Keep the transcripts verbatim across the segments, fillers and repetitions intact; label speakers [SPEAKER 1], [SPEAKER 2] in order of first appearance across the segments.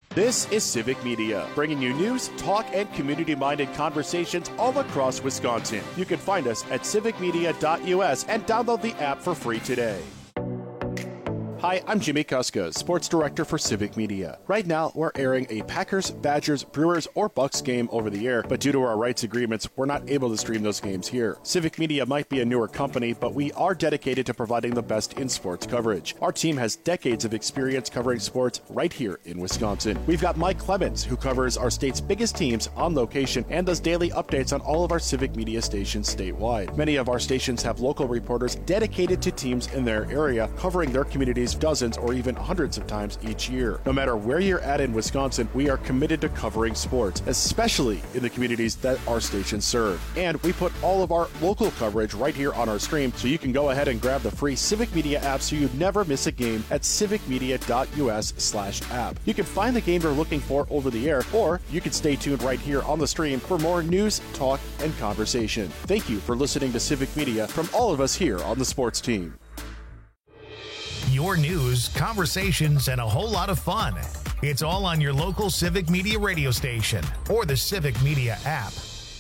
[SPEAKER 1] This is Civic Media, bringing you news, talk, and community-minded conversations all across Wisconsin. You can find us at civic media dot U S and download the app for free today. Hi, I'm Jimmy Kuska, Sports Director for Civic Media. Right now, we're airing a Packers, Badgers, Brewers, or Bucks game over the air, but due to our rights agreements, we're not able to stream those games here. Civic Media might be a newer company, but we are dedicated to providing the best in sports coverage. Our team has decades of experience covering sports right here in Wisconsin. We've got Mike Clemens, who covers our state's biggest teams on location and does daily updates on all of our Civic Media stations statewide. Many of our stations have local reporters dedicated to teams in their area, covering their communities dozens or even hundreds of times each year. No matter where you're at in Wisconsin, we are committed to covering sports, especially in the communities that our stations serve. And we put all of our local coverage right here on our stream, so you can go ahead and grab the free Civic Media app so you never miss a game at civic media dot U S slash app. You can find the game you're looking for over the air, or you can stay tuned right here on the stream for more news, talk, and conversation. Thank you for listening to Civic Media from all of us here on the sports team.
[SPEAKER 2] Your news, conversations, and a whole lot of fun. It's all on your local Civic Media radio station or the Civic Media app.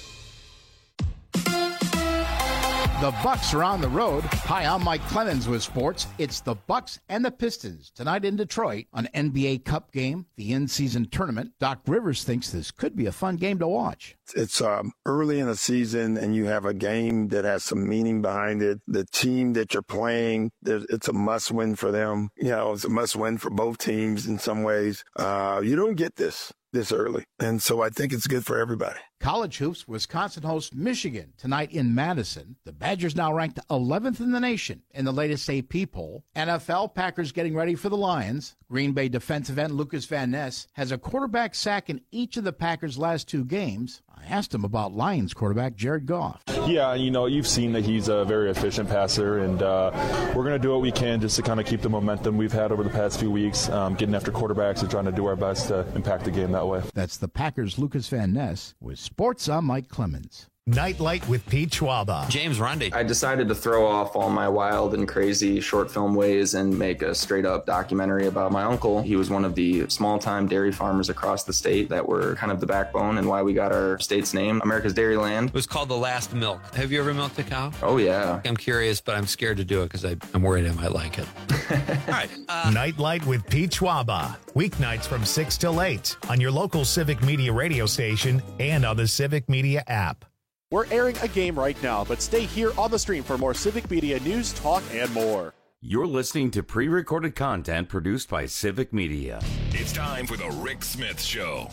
[SPEAKER 3] The Bucks are on the road. Hi, I'm Mike Clemens with sports. It's the Bucks and the Pistons tonight in Detroit, an N B A Cup game, the in-season tournament. Doc Rivers thinks this could be a fun game to watch.
[SPEAKER 4] It's um, early in the season, and you have a game that has some meaning behind it. The team that you're playing, it's a must-win for them. You know, it's a must-win for both teams in some ways. Uh, you don't get this this early, and so I think it's good for everybody.
[SPEAKER 3] College hoops, Wisconsin hosts Michigan tonight in Madison. The Badgers now ranked eleventh in the nation in the latest A P poll. N F L, Packers getting ready for the Lions. Green Bay defensive end Lucas Van Ness has a quarterback sack in each of the Packers' last two games. I asked him about Lions quarterback Jared Goff.
[SPEAKER 5] Yeah, you know, you've seen that he's a very efficient passer, and uh, we're going to do what we can just to kind of keep the momentum we've had over the past few weeks, um, getting after quarterbacks and trying to do our best to impact the game that way.
[SPEAKER 3] That's the Packers' Lucas Van Ness with Sports. I'm Mike Clemens.
[SPEAKER 2] Nightlight with Pete Schwaba.
[SPEAKER 6] James Rundy.
[SPEAKER 7] I decided to throw off all my wild and crazy short film ways and make a straight up documentary about my uncle. He was one of the small time dairy farmers across the state that were kind of the backbone and why we got our state's name, America's Dairyland.
[SPEAKER 6] It was called The Last Milk. Have you ever milked a cow?
[SPEAKER 7] Oh, yeah.
[SPEAKER 6] I'm curious, but I'm scared to do it because I'm worried I might like it. All right. Uh,
[SPEAKER 2] Nightlight with Pete Schwaba. Weeknights from six till eight on your local Civic Media radio station and on the Civic Media app.
[SPEAKER 1] We're airing a game right now, but stay here on the stream for more Civic Media news, talk, and more.
[SPEAKER 8] You're listening to pre-recorded content produced by Civic Media.
[SPEAKER 9] It's time for the Rick Smith Show.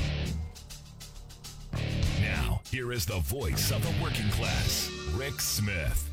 [SPEAKER 9] Now, here is the voice of the working class, Rick Smith.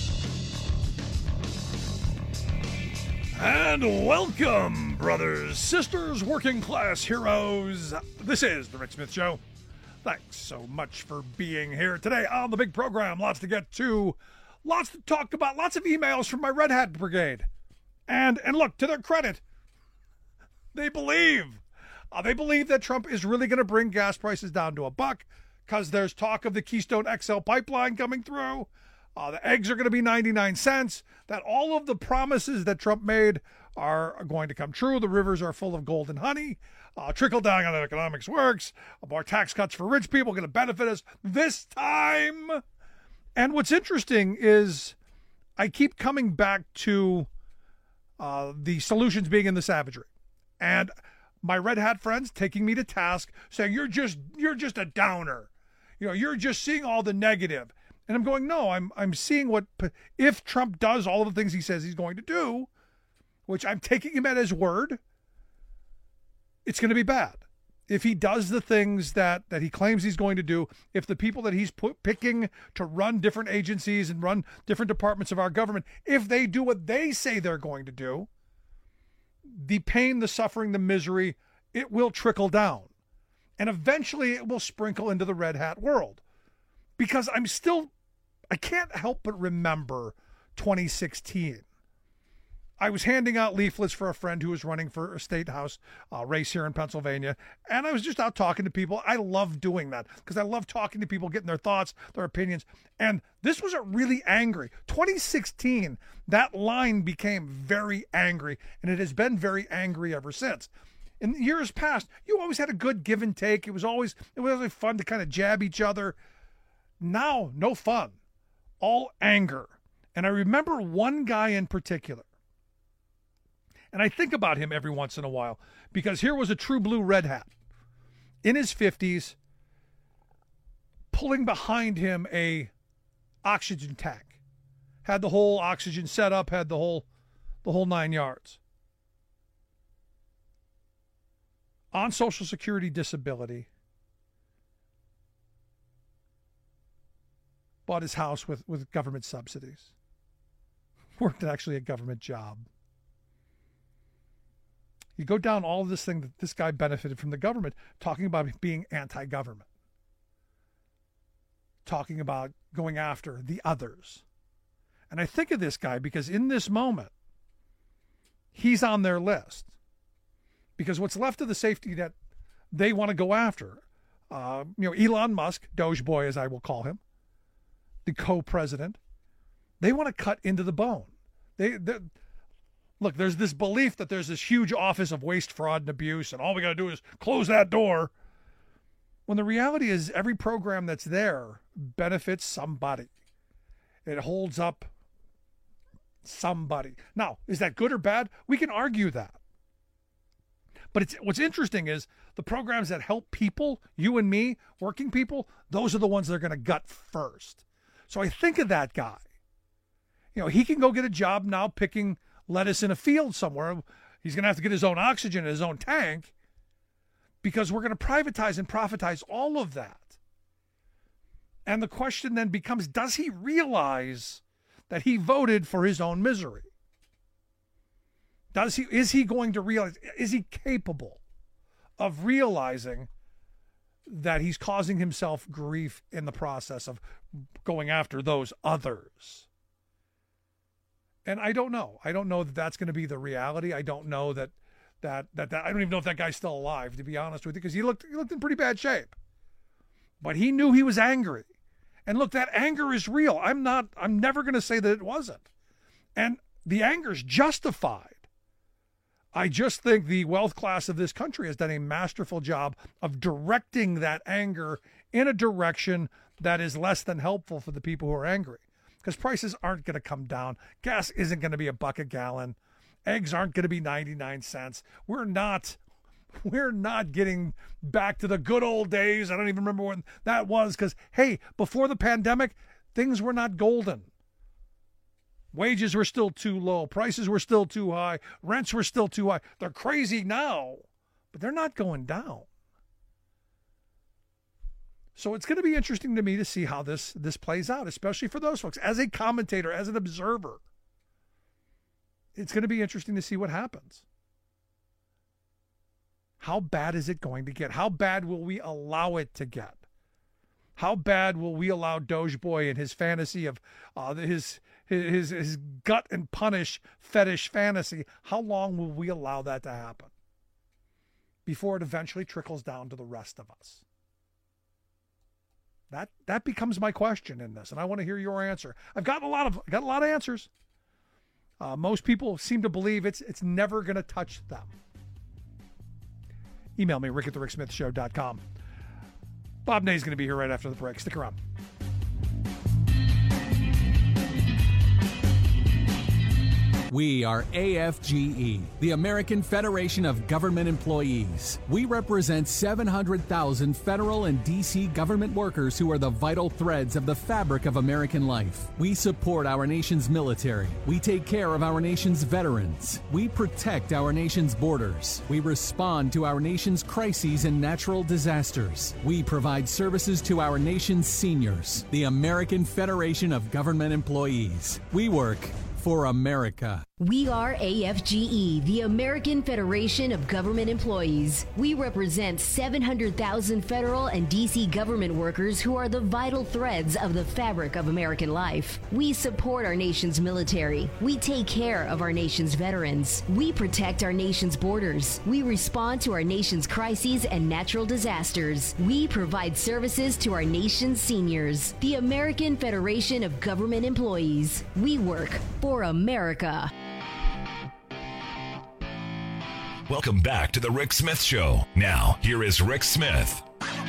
[SPEAKER 10] And welcome, brothers, sisters, working class heroes. This is the Rick Smith Show. Thanks so much for being here today on the big program. Lots to get to, lots to talk about, lots of emails from my Red Hat Brigade. And and look, to their credit, they believe. Uh, they believe that Trump is really going to bring gas prices down to a buck because there's talk of the Keystone X L pipeline coming through. Uh, the eggs are going to be ninety-nine cents, that all of the promises that Trump made are going to come true. The rivers are full of gold and honey. Uh, trickle down on economics works. More tax cuts for rich people going to benefit us this time. And what's interesting is I keep coming back to uh, the solutions being in the savagery. And my Red Hat friends taking me to task, saying, you're just you're just a downer. You know, you're just seeing all the negative. And I'm going, no, I'm I'm seeing what, if Trump does all of the things he says he's going to do, which I'm taking him at his word, it's going to be bad. If he does the things that, that he claims he's going to do, if the people that he's put, picking to run different agencies and run different departments of our government, if they do what they say they're going to do, the pain, the suffering, the misery, it will trickle down. And eventually it will sprinkle into the Red Hat world. Because I'm still, I can't help but remember twenty sixteen. I was handing out leaflets for a friend who was running for a state house uh, race here in Pennsylvania, and I was just out talking to people. I love doing that because I love talking to people, getting their thoughts, their opinions, and this was a really angry. twenty sixteen, that line became very angry, and it has been very angry ever since. In years past, you always had a good give and take. It was always it was always fun to kind of jab each other. Now, no fun. All anger. And I remember one guy in particular. And I think about him every once in a while because here was a true blue red hat in his fifties pulling behind him a oxygen tank. Had the whole oxygen set up, had the whole the whole nine yards. On Social Security disability. Bought his house with, with government subsidies. Worked actually a government job. You go down all of this thing that this guy benefited from the government, talking about being anti-government. Talking about going after the others. And I think of this guy because in this moment, he's on their list. Because what's left of the safety net they want to go after, uh, you know, Elon Musk, Doge Boy as I will call him, the co-president, they want to cut into the bone. They, look, there's this belief that there's this huge office of waste, fraud, and abuse, and all we got to do is close that door. When the reality is every program that's there benefits somebody. It holds up somebody. Now, is that good or bad? We can argue that. But it's, what's interesting is the programs that help people, you and me, working people, those are the ones they're going to gut first. So I think of that guy. You know, he can go get a job now picking lettuce in a field somewhere. He's going to have to get his own oxygen in his own tank because we're going to privatize and profitize all of that. And the question then becomes, does he realize that he voted for his own misery? Does he, is he going to realize, is he capable of realizing that he's causing himself grief in the process of going after those others? And I don't know. I don't know that that's going to be the reality. I don't know that, that, that, that I don't even know if that guy's still alive, to be honest with you, because he looked, he looked in pretty bad shape. But he knew he was angry. And look, that anger is real. I'm not, I'm never going to say that it wasn't. And the anger's justified. I just think the wealth class of this country has done a masterful job of directing that anger in a direction that is less than helpful for the people who are angry. Because prices aren't going to come down. Gas isn't going to be a buck a gallon. Eggs aren't going to be ninety-nine cents. We're not, we're not getting back to the good old days. I don't even remember when that was because, hey, before the pandemic, things were not golden. Wages were still too low. Prices were still too high. Rents were still too high. They're crazy now, but they're not going down. So it's going to be interesting to me to see how this, this plays out, especially for those folks. As a commentator, as an observer, it's going to be interesting to see what happens. How bad is it going to get? How bad will we allow it to get? How bad will we allow Doge Boy and his fantasy of uh, his, his his gut and punish fetish fantasy? How long will we allow that to happen before it eventually trickles down to the rest of us? That that becomes my question in this, and I want to hear your answer. I've got a lot of got a lot of answers. Uh, most people seem to believe it's it's never going to touch them. Email me, rick at the rick smith show dot com. Bob Nay's going to be here right after the break. Stick around.
[SPEAKER 11] We are A F G E, the American Federation of Government Employees. We represent seven hundred thousand federal and D C government workers who are the vital threads of the fabric of American life. We support our nation's military. We take care of our nation's veterans. We protect our nation's borders. We respond to our nation's crises and natural disasters. We provide services to our nation's seniors. The American Federation of Government Employees. We work for America.
[SPEAKER 12] We are A F G E, the American Federation of Government Employees. We represent seven hundred thousand federal and D C government workers who are the vital threads of the fabric of American life. We support our nation's military. We take care of our nation's veterans. We protect our nation's borders. We respond to our nation's crises and natural disasters. We provide services to our nation's seniors. The American Federation of Government Employees. We work for America.
[SPEAKER 9] Welcome back to the Rick Smith Show. Now, here is Rick Smith.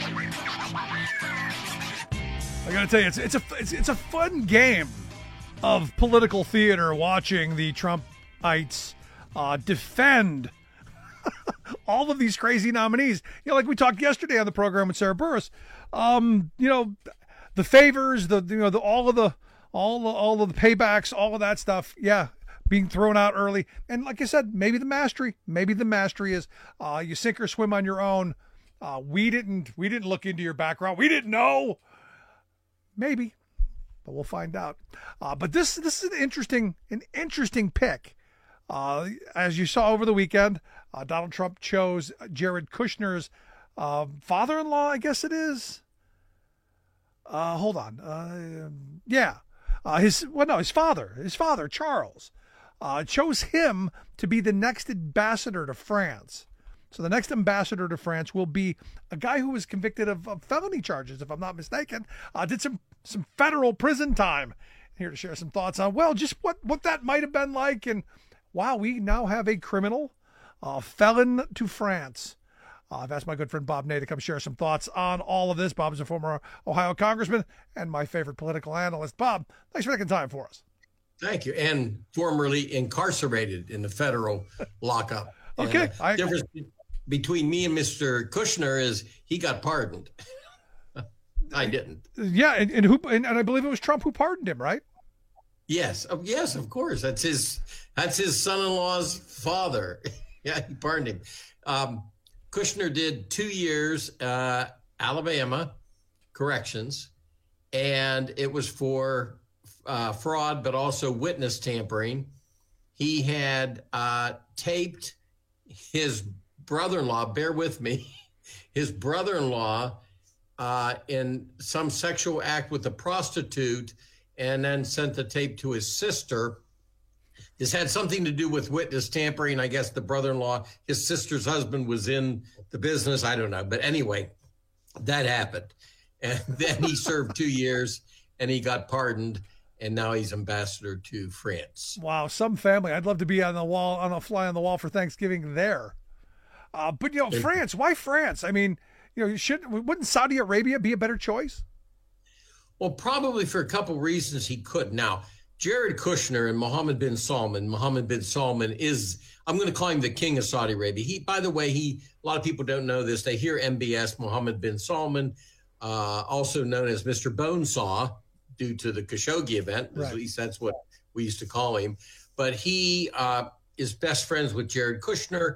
[SPEAKER 10] I gotta tell you, it's it's a it's, it's a fun game of political theater watching the Trumpites uh, defend all of these crazy nominees. You know, like we talked yesterday on the program with Sarah Burris. Um, you know, the favors, the you know, the all of the all the all of the paybacks, all of that stuff. Yeah, being thrown out early, and like I said, maybe the mastery, maybe the mastery is uh, you sink or swim on your own. Uh, we didn't we didn't look into your background. We didn't know. Maybe, but we'll find out. Uh, but this this is an interesting an interesting pick. Uh, as you saw over the weekend, uh, Donald Trump chose Jared Kushner's uh, father-in-law, I guess it is. Uh, hold on. Uh, yeah, uh, his well, no, his father, his father Charles, uh, chose him to be the next ambassador to France. So the next ambassador to France will be a guy who was convicted of, of felony charges, if I'm not mistaken. Uh, did some some federal prison time. Here to share some thoughts on, well, just what, what that might have been like. And, wow, we now have a criminal uh, felon to France. Uh, I've asked my good friend Bob Ney to come share some thoughts on all of this. Bob is a former Ohio congressman and my favorite political analyst. Bob, thanks for taking time for us.
[SPEAKER 13] Thank you. And formerly incarcerated in the federal lockup.
[SPEAKER 10] Okay.
[SPEAKER 13] And, uh, I, difference between me and Mister Kushner is he got pardoned. I didn't.
[SPEAKER 10] Yeah, and, and who and, and I believe it was Trump who pardoned him, right?
[SPEAKER 13] Yes, oh, yes, of course. That's his. That's his son-in-law's father. Yeah, he pardoned him. Um, Kushner did two years, uh, Alabama corrections, and it was for uh, fraud, but also witness tampering. He had uh, taped his brother-in-law, bear with me, his brother-in-law uh, in some sexual act with a prostitute, and then sent the tape to his sister. This had something to do with witness tampering. I guess the brother-in-law, his sister's husband, was in the business. I don't know. But anyway, that happened. And then he served two years and he got pardoned. And now he's ambassador to France.
[SPEAKER 10] Wow, some family. I'd love to be on the wall, on a fly on the wall for Thanksgiving there. Uh, but, you know, France, why France? I mean, you know, should, wouldn't Saudi Arabia be a better choice?
[SPEAKER 13] Well, probably for a couple reasons he could. Now, Jared Kushner and Mohammed bin Salman, Mohammed bin Salman is, I'm going to call him the king of Saudi Arabia. He, by the way, he, a lot of people don't know this. They hear M B S, Mohammed bin Salman, uh, also known as Mister Bonesaw, due to the Khashoggi event. Right. At least that's what we used to call him. But he uh, is best friends with Jared Kushner.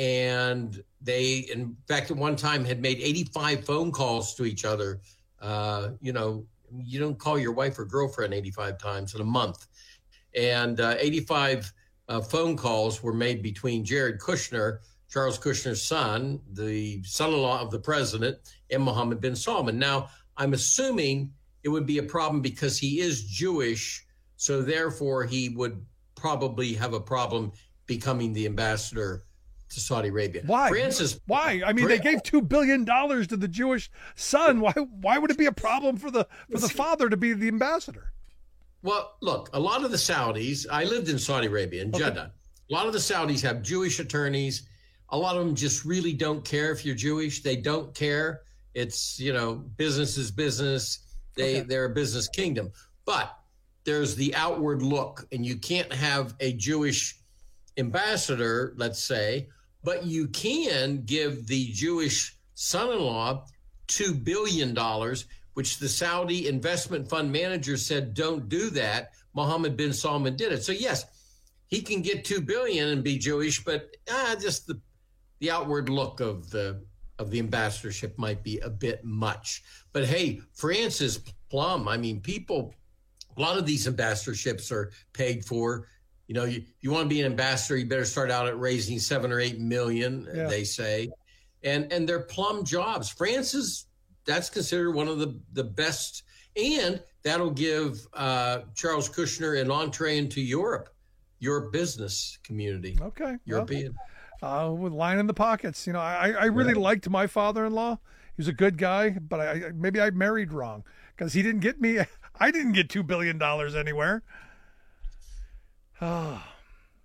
[SPEAKER 13] And they, in fact, at one time had made eighty-five phone calls to each other. Uh, you know, you don't call your wife or girlfriend eighty-five times in a month. And uh, eighty-five uh, phone calls were made between Jared Kushner, Charles Kushner's son, the son-in-law of the president, and Mohammed bin Salman. Now, I'm assuming it would be a problem because he is Jewish, so therefore he would probably have a problem becoming the ambassador to Saudi Arabia.
[SPEAKER 10] Why?
[SPEAKER 13] Francis,
[SPEAKER 10] why? I mean, they gave two billion dollars to the Jewish son. Why? Why would it be a problem for the for the father to be the ambassador?
[SPEAKER 13] Well, look, a lot of the Saudis. I lived in Saudi Arabia in okay. Jeddah. A lot of the Saudis have Jewish attorneys. A lot of them just really don't care if you're Jewish. They don't care. It's, you know, business is business. They okay. they're a business kingdom. But there's the outward look, and you can't have a Jewish ambassador, let's say. But you can give the Jewish son-in-law two billion dollars, which the Saudi investment fund manager said, don't do that. Mohammed bin Salman did it. So, yes, he can get two billion dollars and be Jewish, but ah, just the the outward look of the of the ambassadorship might be a bit much. But, hey, France is plum. I mean, people, a lot of these ambassadorships are paid for. You know, you, you want to be an ambassador, you better start out at raising seven or eight million, yeah. they say. And and they're plum jobs. France is, that's considered one of the, the best. And that'll give uh, Charles Kushner an entree into Europe, your business community.
[SPEAKER 10] Okay.
[SPEAKER 13] European.
[SPEAKER 10] Well, uh, with line in the pockets. You know, I, I really yeah. liked my father-in-law. He was a good guy, but I maybe I married wrong because he didn't get me. I didn't get two billion dollars anywhere. Oh.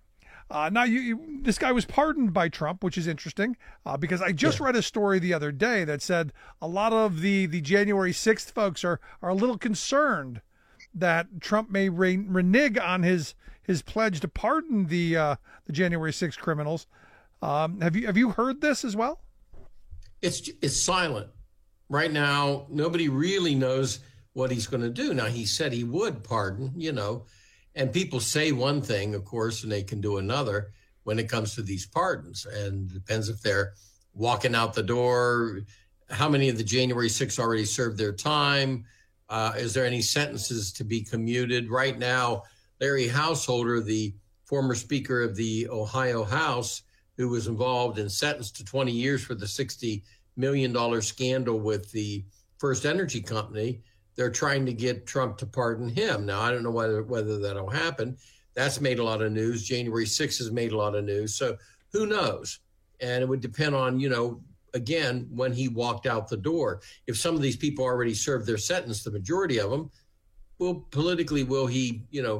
[SPEAKER 10] Uh, now, you, you, this guy was pardoned by Trump, which is interesting uh, because I just yeah. read a story the other day that said a lot of the, the January sixth folks are are a little concerned that Trump may re- renege on his his pledge to pardon the uh, the January sixth criminals. Um, have you have you heard this as well?
[SPEAKER 13] It's it's silent right now. Nobody really knows what he's going to do. Now, he said he would pardon, you know, and people say one thing, of course, and they can do another when it comes to these pardons. And it depends if they're walking out the door, how many of the January sixth already served their time. Uh, is there any sentences to be commuted? Right now, Larry Householder, the former Speaker of the Ohio House, who was involved and sentenced to twenty years for the sixty million dollars scandal with the First Energy Company, they're trying to get Trump to pardon him. Now, I don't know whether whether that'll happen. That's made a lot of news. January sixth has made a lot of news. So who knows? And it would depend on, you know, again, when he walked out the door. If some of these people already served their sentence, the majority of them, well, politically, will he, you know,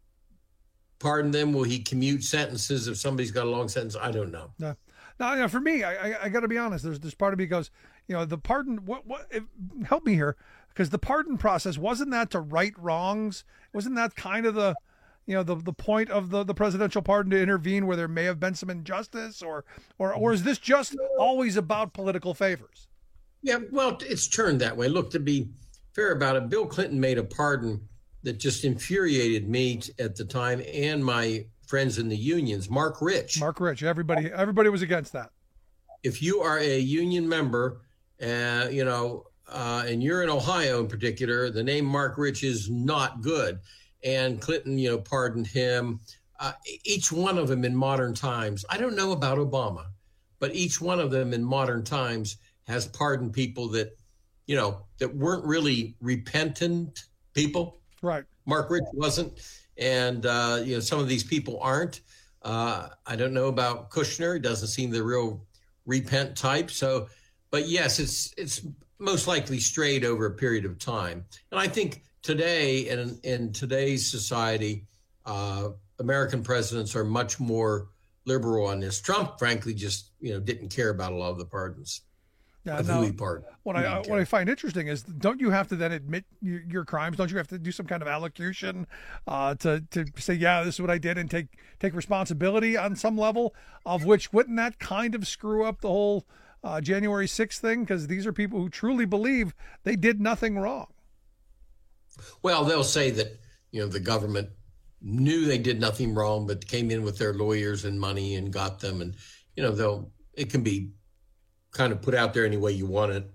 [SPEAKER 13] pardon them? Will he commute sentences if somebody's got a long sentence? I don't know.
[SPEAKER 10] No. Now, you know, for me, I, I, I got to be honest. There's this part of me goes, you know, the pardon. What? What? If, help me here, because the pardon process wasn't that to right wrongs. Wasn't that kind of the, you know, the the point of the, the presidential pardon, to intervene where there may have been some injustice, or or or is this just always about political favors?
[SPEAKER 13] Yeah, well, it's turned that way. Look, to be fair about it, Bill Clinton made a pardon that just infuriated me at the time and my friends in the unions. Mark Rich.
[SPEAKER 10] Mark Rich. Everybody, everybody was against that.
[SPEAKER 13] If you are a union member, uh, you know, uh, and you're in Ohio in particular, the name Mark Rich is not good. And Clinton, you know, pardoned him. Uh, each one of them in modern times. I don't know about Obama, but each one of them in modern times has pardoned people that, you know, that weren't really repentant people.
[SPEAKER 10] Right.
[SPEAKER 13] Mark Rich wasn't. And, uh, you know, some of these people aren't. Uh, I don't know about Kushner. He doesn't seem the real repent type. So, but yes, it's it's most likely strayed over a period of time. And I think today, in, in today's society, uh, American presidents are much more liberal on this. Trump, frankly, just, you know, didn't care about a lot of the pardons.
[SPEAKER 10] Yeah,
[SPEAKER 13] of
[SPEAKER 10] no,
[SPEAKER 13] who he pardoned.
[SPEAKER 10] What I what I find interesting is, don't you have to then admit your, your crimes? Don't you have to do some kind of allocution uh, to to say, yeah, this is what I did, and take take responsibility on some level? Of which, wouldn't that kind of screw up the whole uh, January sixth thing? Because these are people who truly believe they did nothing wrong.
[SPEAKER 13] Well, they'll say that, you know, the government knew they did nothing wrong, but came in with their lawyers and money and got them, and you know, they'll it can be kind of put out there any way you want it.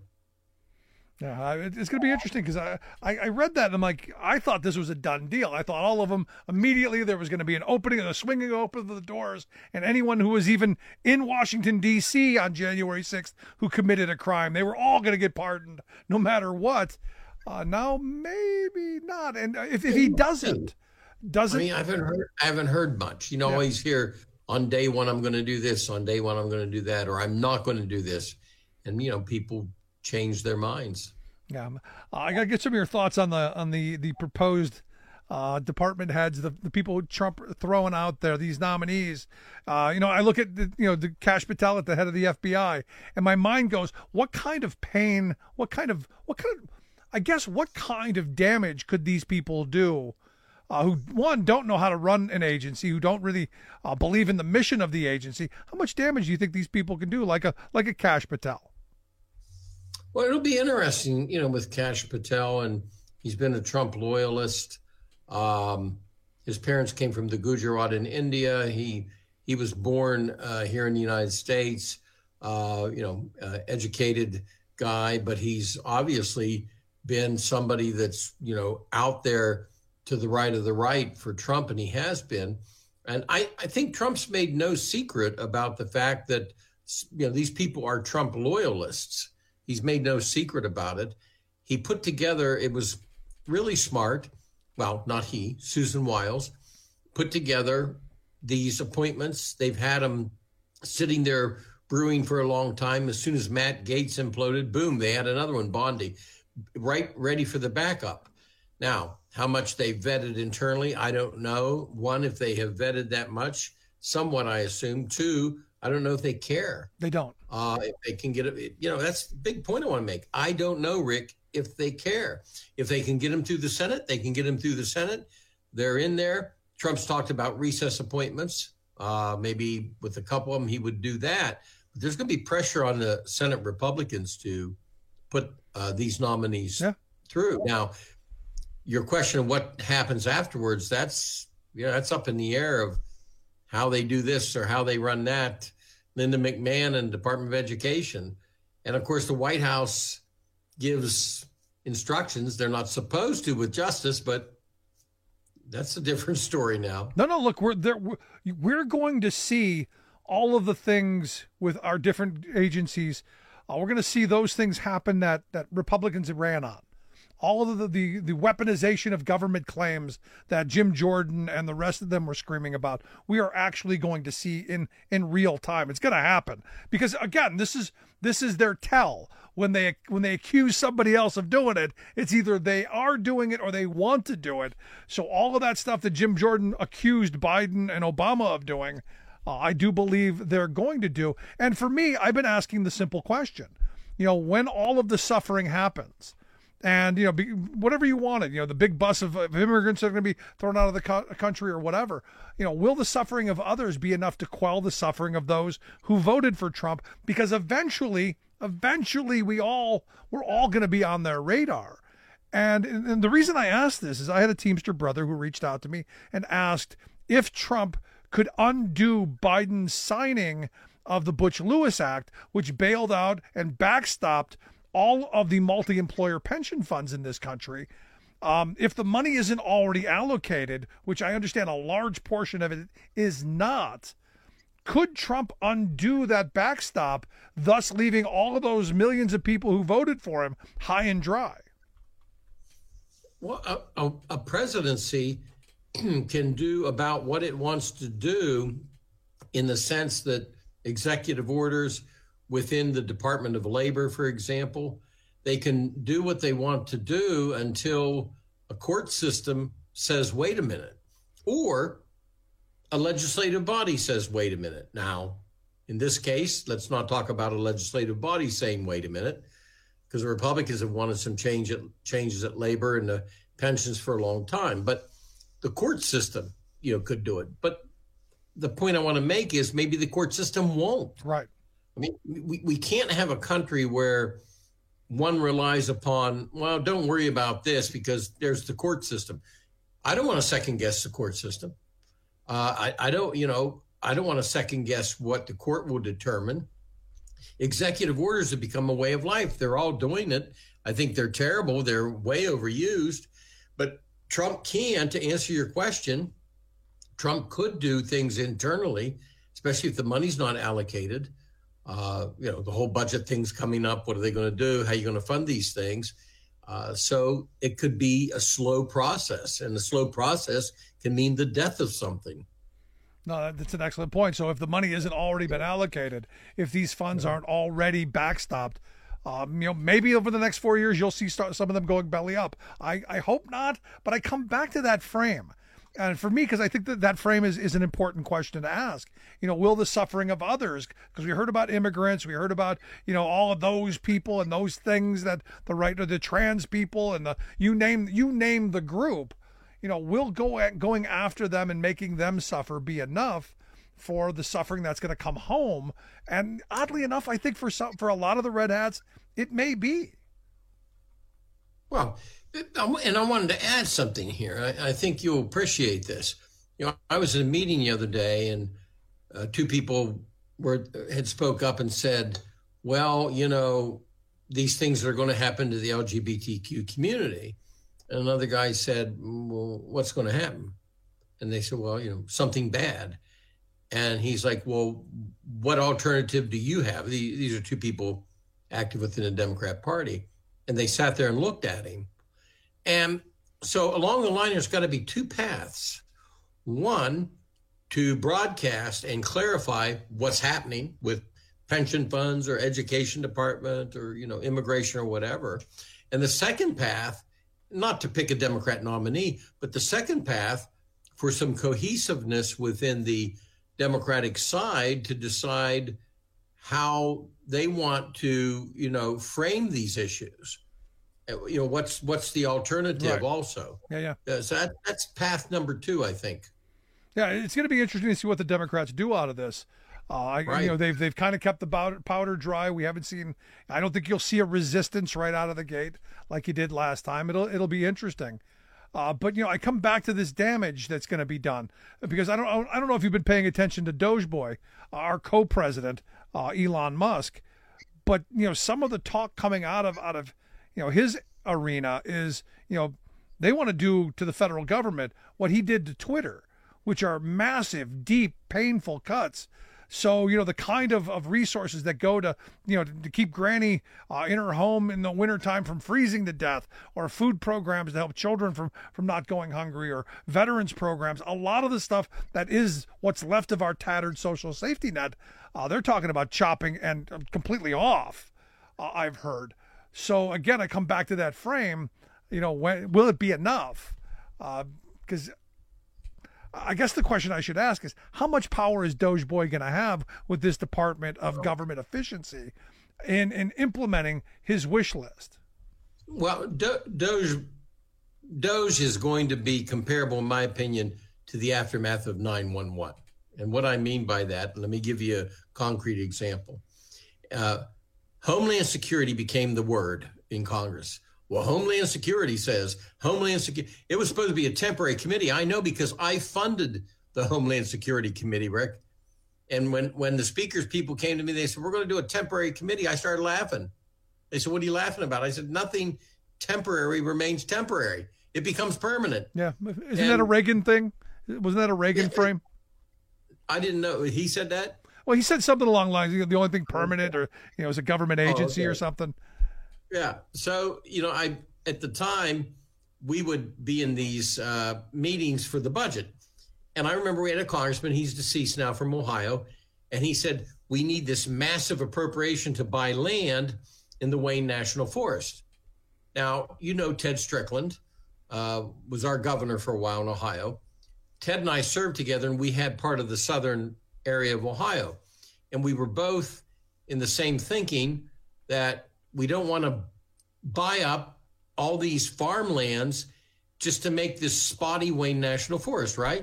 [SPEAKER 10] Yeah, it's going to be interesting because I, I, I read that and I'm like, I thought this was a done deal. I thought all of them immediately there was going to be an opening and a swinging open of the doors, and anyone who was even in Washington, D C on January sixth who committed a crime, they were all going to get pardoned no matter what. Uh, now, maybe not. And if, if he doesn't, doesn't.
[SPEAKER 13] I mean, I haven't heard, I haven't heard much. You know, yeah. Always hear, on day one, I'm going to do this. On day one, I'm going to do that, or I'm not going to do this. And, you know, people change their minds.
[SPEAKER 10] Yeah. Uh, I got to get some of your thoughts on the on the, the proposed uh, department heads, the, the people Trump throwing out there, these nominees. Uh, you know, I look at, the, you know, the Kash Patel at the head of the F B I, and my mind goes, what kind of pain, what kind of, what kind of, I guess, what kind of damage could these people do? Uh, who, one, don't know how to run an agency, who don't really uh, believe in the mission of the agency. How much damage do you think these people can do, like a like a Kash Patel?
[SPEAKER 13] Well, it'll be interesting, you know, with Kash Patel, and he's been a Trump loyalist. Um, his parents came from the Gujarat in India. He he was born uh, here in the United States, uh, you know, uh, educated guy, but he's obviously been somebody that's, you know, out there to the right of the right for Trump, and he has been. And I, I think Trump's made no secret about the fact that, you know, these people are Trump loyalists. He's made no secret about it. He put together, it was really smart. Well, not he, Susan Wiles put together these appointments. They've had them sitting there brewing for a long time. As soon as Matt Gaetz imploded, boom, they had another one, Bondi, right, ready for the backup. Now, how much they vetted internally, I don't know. One, if they have vetted that much, somewhat, I assume. Two, I don't know if they care.
[SPEAKER 10] They don't.
[SPEAKER 13] Uh, if they can get it, you know, that's the big point I want to make. I don't know, Rick, if they care. If they can get them through the Senate, they can get them through the Senate. They're in there. Trump's talked about recess appointments. Uh, maybe with a couple of them, he would do that. But there's going to be pressure on the Senate Republicans to put uh, these nominees yeah. through. Now, your question of what happens afterwards, that's, you know, that's up in the air of how they do this or how they run that. Linda McMahon and Department of Education. And of course, the White House gives instructions. They're not supposed to with justice, but that's a different story now.
[SPEAKER 10] No, no, look, we're there. We're, we're going to see all of the things with our different agencies. Uh, we're going to see those things happen that, that Republicans ran on. All of the, the, the weaponization of government claims that Jim Jordan and the rest of them were screaming about, we are actually going to see in, in real time. It's going to happen because, again, this is this is their tell. When they when they accuse somebody else of doing it, it's either they are doing it or they want to do it. So all of that stuff that Jim Jordan accused Biden and Obama of doing, uh, I do believe they're going to do. And for me, I've been asking the simple question, you know, when all of the suffering happens, and, you know, be, whatever you wanted, you know, the big bus of, of immigrants that are going to be thrown out of the co- country or whatever, you know, will the suffering of others be enough to quell the suffering of those who voted for Trump? Because eventually, eventually we all, we're all going to be on their radar. And, and the reason I asked this is I had a Teamster brother who reached out to me and asked if Trump could undo Biden's signing of the Butch-Lewis Act, which bailed out and backstopped all of the multi-employer pension funds in this country. Um, if the money isn't already allocated, which I understand a large portion of it is not, could Trump undo that backstop, thus leaving all of those millions of people who voted for him high and dry?
[SPEAKER 13] Well, a, a, a presidency can do about what it wants to do in the sense that executive orders within the Department of Labor, for example, they can do what they want to do until a court system says, wait a minute, or a legislative body says, wait a minute. Now, in this case, let's not talk about a legislative body saying, wait a minute, because the Republicans have wanted some change at, changes at labor and the pensions for a long time. But the court system, you know, could do it. But the point I want to make is maybe the court system won't.
[SPEAKER 10] Right.
[SPEAKER 13] I mean, we, we can't have a country where one relies upon, well, don't worry about this because there's the court system. I don't want to second guess the court system. Uh, I, I don't, you know, I don't want to second guess what the court will determine. Executive orders have become a way of life. They're all doing it. I think they're terrible. They're way overused. But Trump can, to answer your question, Trump could do things internally, especially if the money's not allocated. Uh, you know, the whole budget thing's coming up. What are they going to do? How are you going to fund these things? Uh, so it could be a slow process, and the slow process can mean the death of something.
[SPEAKER 10] No, that's an excellent point. So if the money isn't already been allocated, if these funds aren't already backstopped, um, you know, maybe over the next four years, you'll see start, some of them going belly up. I, I hope not, but I come back to that frame. And for me, because I think that that frame is, is an important question to ask. You know, will the suffering of others, because we heard about immigrants, we heard about, you know, all of those people and those things that the right, or the trans people and the, you name, you name the group, you know, will go at going after them and making them suffer be enough for the suffering that's going to come home? And oddly enough, I think for some, for a lot of the red hats, it may be.
[SPEAKER 13] Well, and I wanted to add something here. I, I think you'll appreciate this. You know, I was in a meeting the other day, and uh, two people were had spoke up and said, "Well, you know, these things are going to happen to the L G B T Q community." And another guy said, "Well, what's going to happen?" And they said, "Well, you know, something bad." And he's like, "Well, what alternative do you have?" These are two people active within the Democrat Party, and they sat there and looked at him. And so along the line, there's got to be two paths. One, to broadcast and clarify what's happening with pension funds or education department or, you know, immigration or whatever. And the second path, not to pick a Democrat nominee, but the second path for some cohesiveness within the Democratic side to decide how they want to, you know, frame these issues. You know, what's what's the alternative
[SPEAKER 10] right.
[SPEAKER 13] also?
[SPEAKER 10] Yeah, yeah.
[SPEAKER 13] Uh, so that, that's path number two, I think.
[SPEAKER 10] Yeah, it's going to be interesting to see what the Democrats do out of this. Uh, right. You know, they've they've kind of kept the powder, powder dry. We haven't seen. I don't think you'll see a resistance right out of the gate like you did last time. It'll it'll be interesting. Uh, but you know, I come back to this damage that's going to be done because I don't I don't know if you've been paying attention to Dogeboy, our co-president uh, Elon Musk, but you know, some of the talk coming out of out of you know his arena is you know they want to do to the federal government what he did to Twitter, which are massive, deep, painful cuts. So, you know, the kind of, of resources that go to, you know, to, to keep Granny uh, in her home in the wintertime from freezing to death, or food programs to help children from, from not going hungry, or veterans programs, a lot of the stuff that is what's left of our tattered social safety net, uh, they're talking about chopping and completely off, uh, I've heard. So, again, I come back to that frame, you know, when, will it be enough? Because... Uh, I guess the question I should ask is, how much power is Dogeboy going to have with this Department of Government Efficiency in, in implementing his wish list?
[SPEAKER 13] Well, Do- Doge, Doge is going to be comparable, in my opinion, to the aftermath of nine one one. And what I mean by that, let me give you a concrete example. Uh, Homeland Security became the word in Congress. Well, Homeland Security says, Homeland Security, it was supposed to be a temporary committee. I know because I funded the Homeland Security Committee, Rick. And when, when the speaker's people came to me, they said, we're going to do a temporary committee. I started laughing. They said, what are you laughing about? I said, nothing temporary remains temporary. It becomes permanent.
[SPEAKER 10] Yeah. Isn't
[SPEAKER 13] and,
[SPEAKER 10] that a Reagan thing? Wasn't that a Reagan
[SPEAKER 13] yeah,
[SPEAKER 10] frame?
[SPEAKER 13] I didn't know. He said that?
[SPEAKER 10] Well, he said something along the lines, the only thing permanent or, you know, is a government agency oh, okay. or something.
[SPEAKER 13] Yeah. So, you know, I at the time, we would be in these uh, meetings for the budget. And I remember we had a congressman, he's deceased now, from Ohio, and he said, we need this massive appropriation to buy land in the Wayne National Forest. Now, you know Ted Strickland uh, was our governor for a while in Ohio. Ted and I served together, and we had part of the southern area of Ohio. And we were both in the same thinking that we don't want to buy up all these farmlands just to make this spotty Wayne National Forest, right?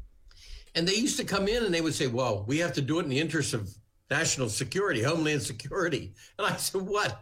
[SPEAKER 13] And they used to come in and they would say, well, we have to do it in the interest of national security, homeland security. And I said, what?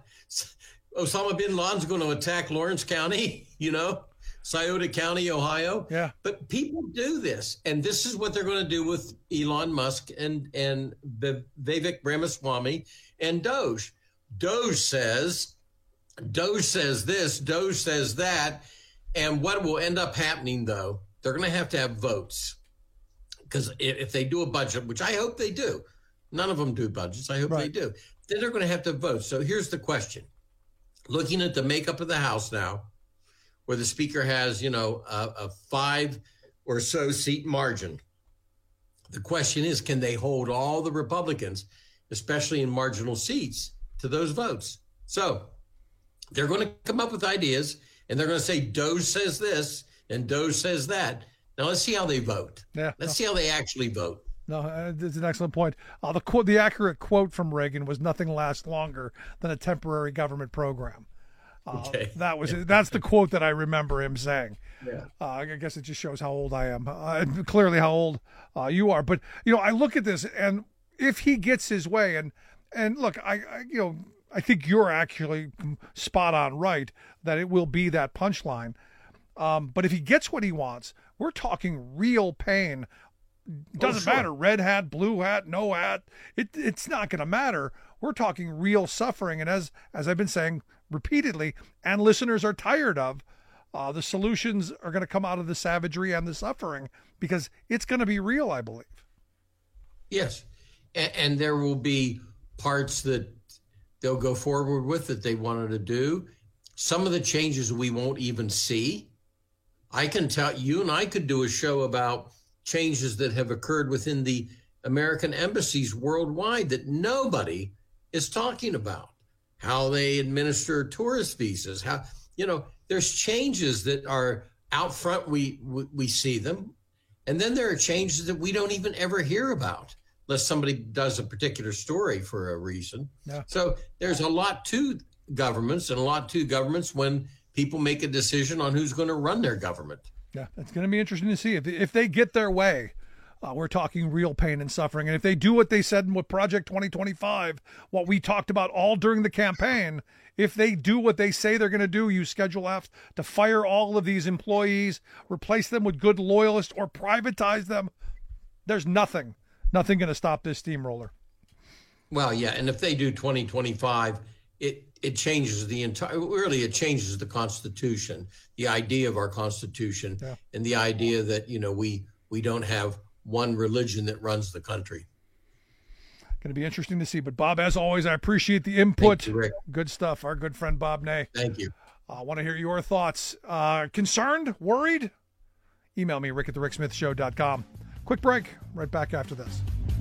[SPEAKER 13] Osama bin Laden's going to attack Lawrence County, you know, Scioto County, Ohio?
[SPEAKER 10] Yeah.
[SPEAKER 13] But people do this. And this is what they're going to do with Elon Musk and, and Vivek Ramaswamy and Doge. Doge says, Doge says this, Doge says that. And what will end up happening, though, they're going to have to have votes. Because if they do a budget, which I hope they do, none of them do budgets, I hope right. they do, then they're going to have to vote. So here's the question. Looking at the makeup of the House now, where the speaker has, you know, a, a five or so seat margin, the question is, can they hold all the Republicans, especially in marginal seats, to those votes? So they're going to come up with ideas, and they're going to say, Doge says this, and Doge says that. Now, let's see how they vote.
[SPEAKER 10] Yeah,
[SPEAKER 13] let's
[SPEAKER 10] no.
[SPEAKER 13] see how they actually vote.
[SPEAKER 10] No, uh, it's an excellent point. Uh, the quote, the accurate quote from Reagan was, "Nothing lasts longer than a temporary government program." Uh,
[SPEAKER 13] okay.
[SPEAKER 10] That was that's the quote that I remember him saying.
[SPEAKER 13] Yeah.
[SPEAKER 10] Uh, I guess it just shows how old I am. Uh, clearly, how old uh, you are. But you know, I look at this, and if he gets his way, and and look, I, I you know, I think you're actually spot on right that it will be that punchline. Um, but if he gets what he wants, we're talking real pain. Doesn't oh, sure. matter, red hat, blue hat, no hat. It, it's not going to matter. We're talking real suffering. And as as I've been saying repeatedly, and listeners are tired of, uh, the solutions are going to come out of the savagery and the suffering because it's going to be real, I believe.
[SPEAKER 13] Yes. And, and there will be parts that they'll go forward with that they wanted to do. Some of the changes we won't even see. I can tell you and I could do a show about changes that have occurred within the American embassies worldwide that nobody is talking about. How they administer tourist visas, how, you know, there's changes that are out front. We, we, we see them. And then there are changes that we don't even ever hear about unless somebody does a particular story for a reason.
[SPEAKER 10] Yeah.
[SPEAKER 13] So there's a lot to governments and a lot to governments when people make a decision on who's going to run their government.
[SPEAKER 10] Yeah, it's going to be interesting to see if if they get their way. Uh, we're talking real pain and suffering. And if they do what they said with Project twenty twenty-five, what we talked about all during the campaign, if they do what they say they're going to do, use Schedule F to fire all of these employees, replace them with good loyalists, or privatize them, there's nothing, nothing going to stop this steamroller.
[SPEAKER 13] Well, yeah, and if they do twenty twenty-five, it it changes the entire, really it changes the Constitution, the idea of our Constitution,
[SPEAKER 10] yeah.
[SPEAKER 13] and the idea that, you know, we we don't have one religion that runs the country.
[SPEAKER 10] Going to be interesting to see. But, Bob, as always, I appreciate the input.
[SPEAKER 13] Thank you, Rick.
[SPEAKER 10] Good stuff. Our good friend Bob Ney.
[SPEAKER 13] Thank you.
[SPEAKER 10] I uh, want to hear your thoughts. Uh, concerned? Worried? Email me, rick at the rick smith show dot com. Quick break. Right back after this.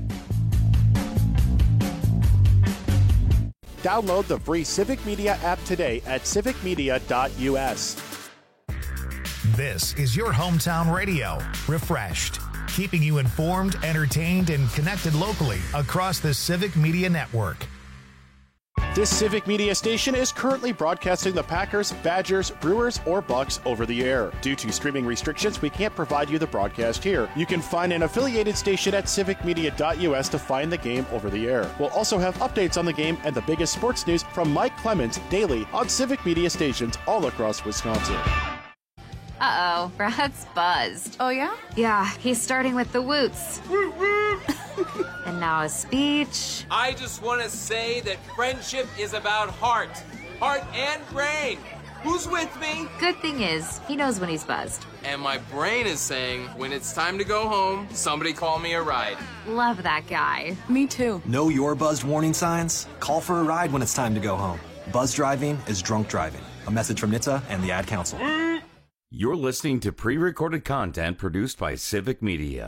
[SPEAKER 1] Download the free Civic Media app today at civic media dot u s.
[SPEAKER 2] This is your hometown radio, refreshed, keeping you informed, entertained, and connected locally across the Civic Media Network.
[SPEAKER 1] This Civic Media station is currently broadcasting the Packers, Badgers, Brewers, or Bucks over the air. Due to streaming restrictions, we can't provide you the broadcast here. You can find an affiliated station at civic media dot u s to find the game over the air. We'll also have updates on the game and the biggest sports news from Mike Clemens daily on Civic Media stations all across Wisconsin.
[SPEAKER 14] Uh-oh, Brad's buzzed.
[SPEAKER 15] Oh, yeah?
[SPEAKER 14] Yeah, he's starting with the woots. And now a speech.
[SPEAKER 16] I just want to say that friendship is about heart. Heart and brain. Who's with me?
[SPEAKER 14] Good thing is, he knows when he's buzzed.
[SPEAKER 16] And my brain is saying, when it's time to go home, somebody call me a ride.
[SPEAKER 14] Love that guy.
[SPEAKER 15] Me too.
[SPEAKER 17] Know your buzzed warning signs? Call for a ride when it's time to go home. Buzz driving is drunk driving. A message from N H T S A and the Ad Council.
[SPEAKER 8] You're listening to pre-recorded content produced by Civic Media.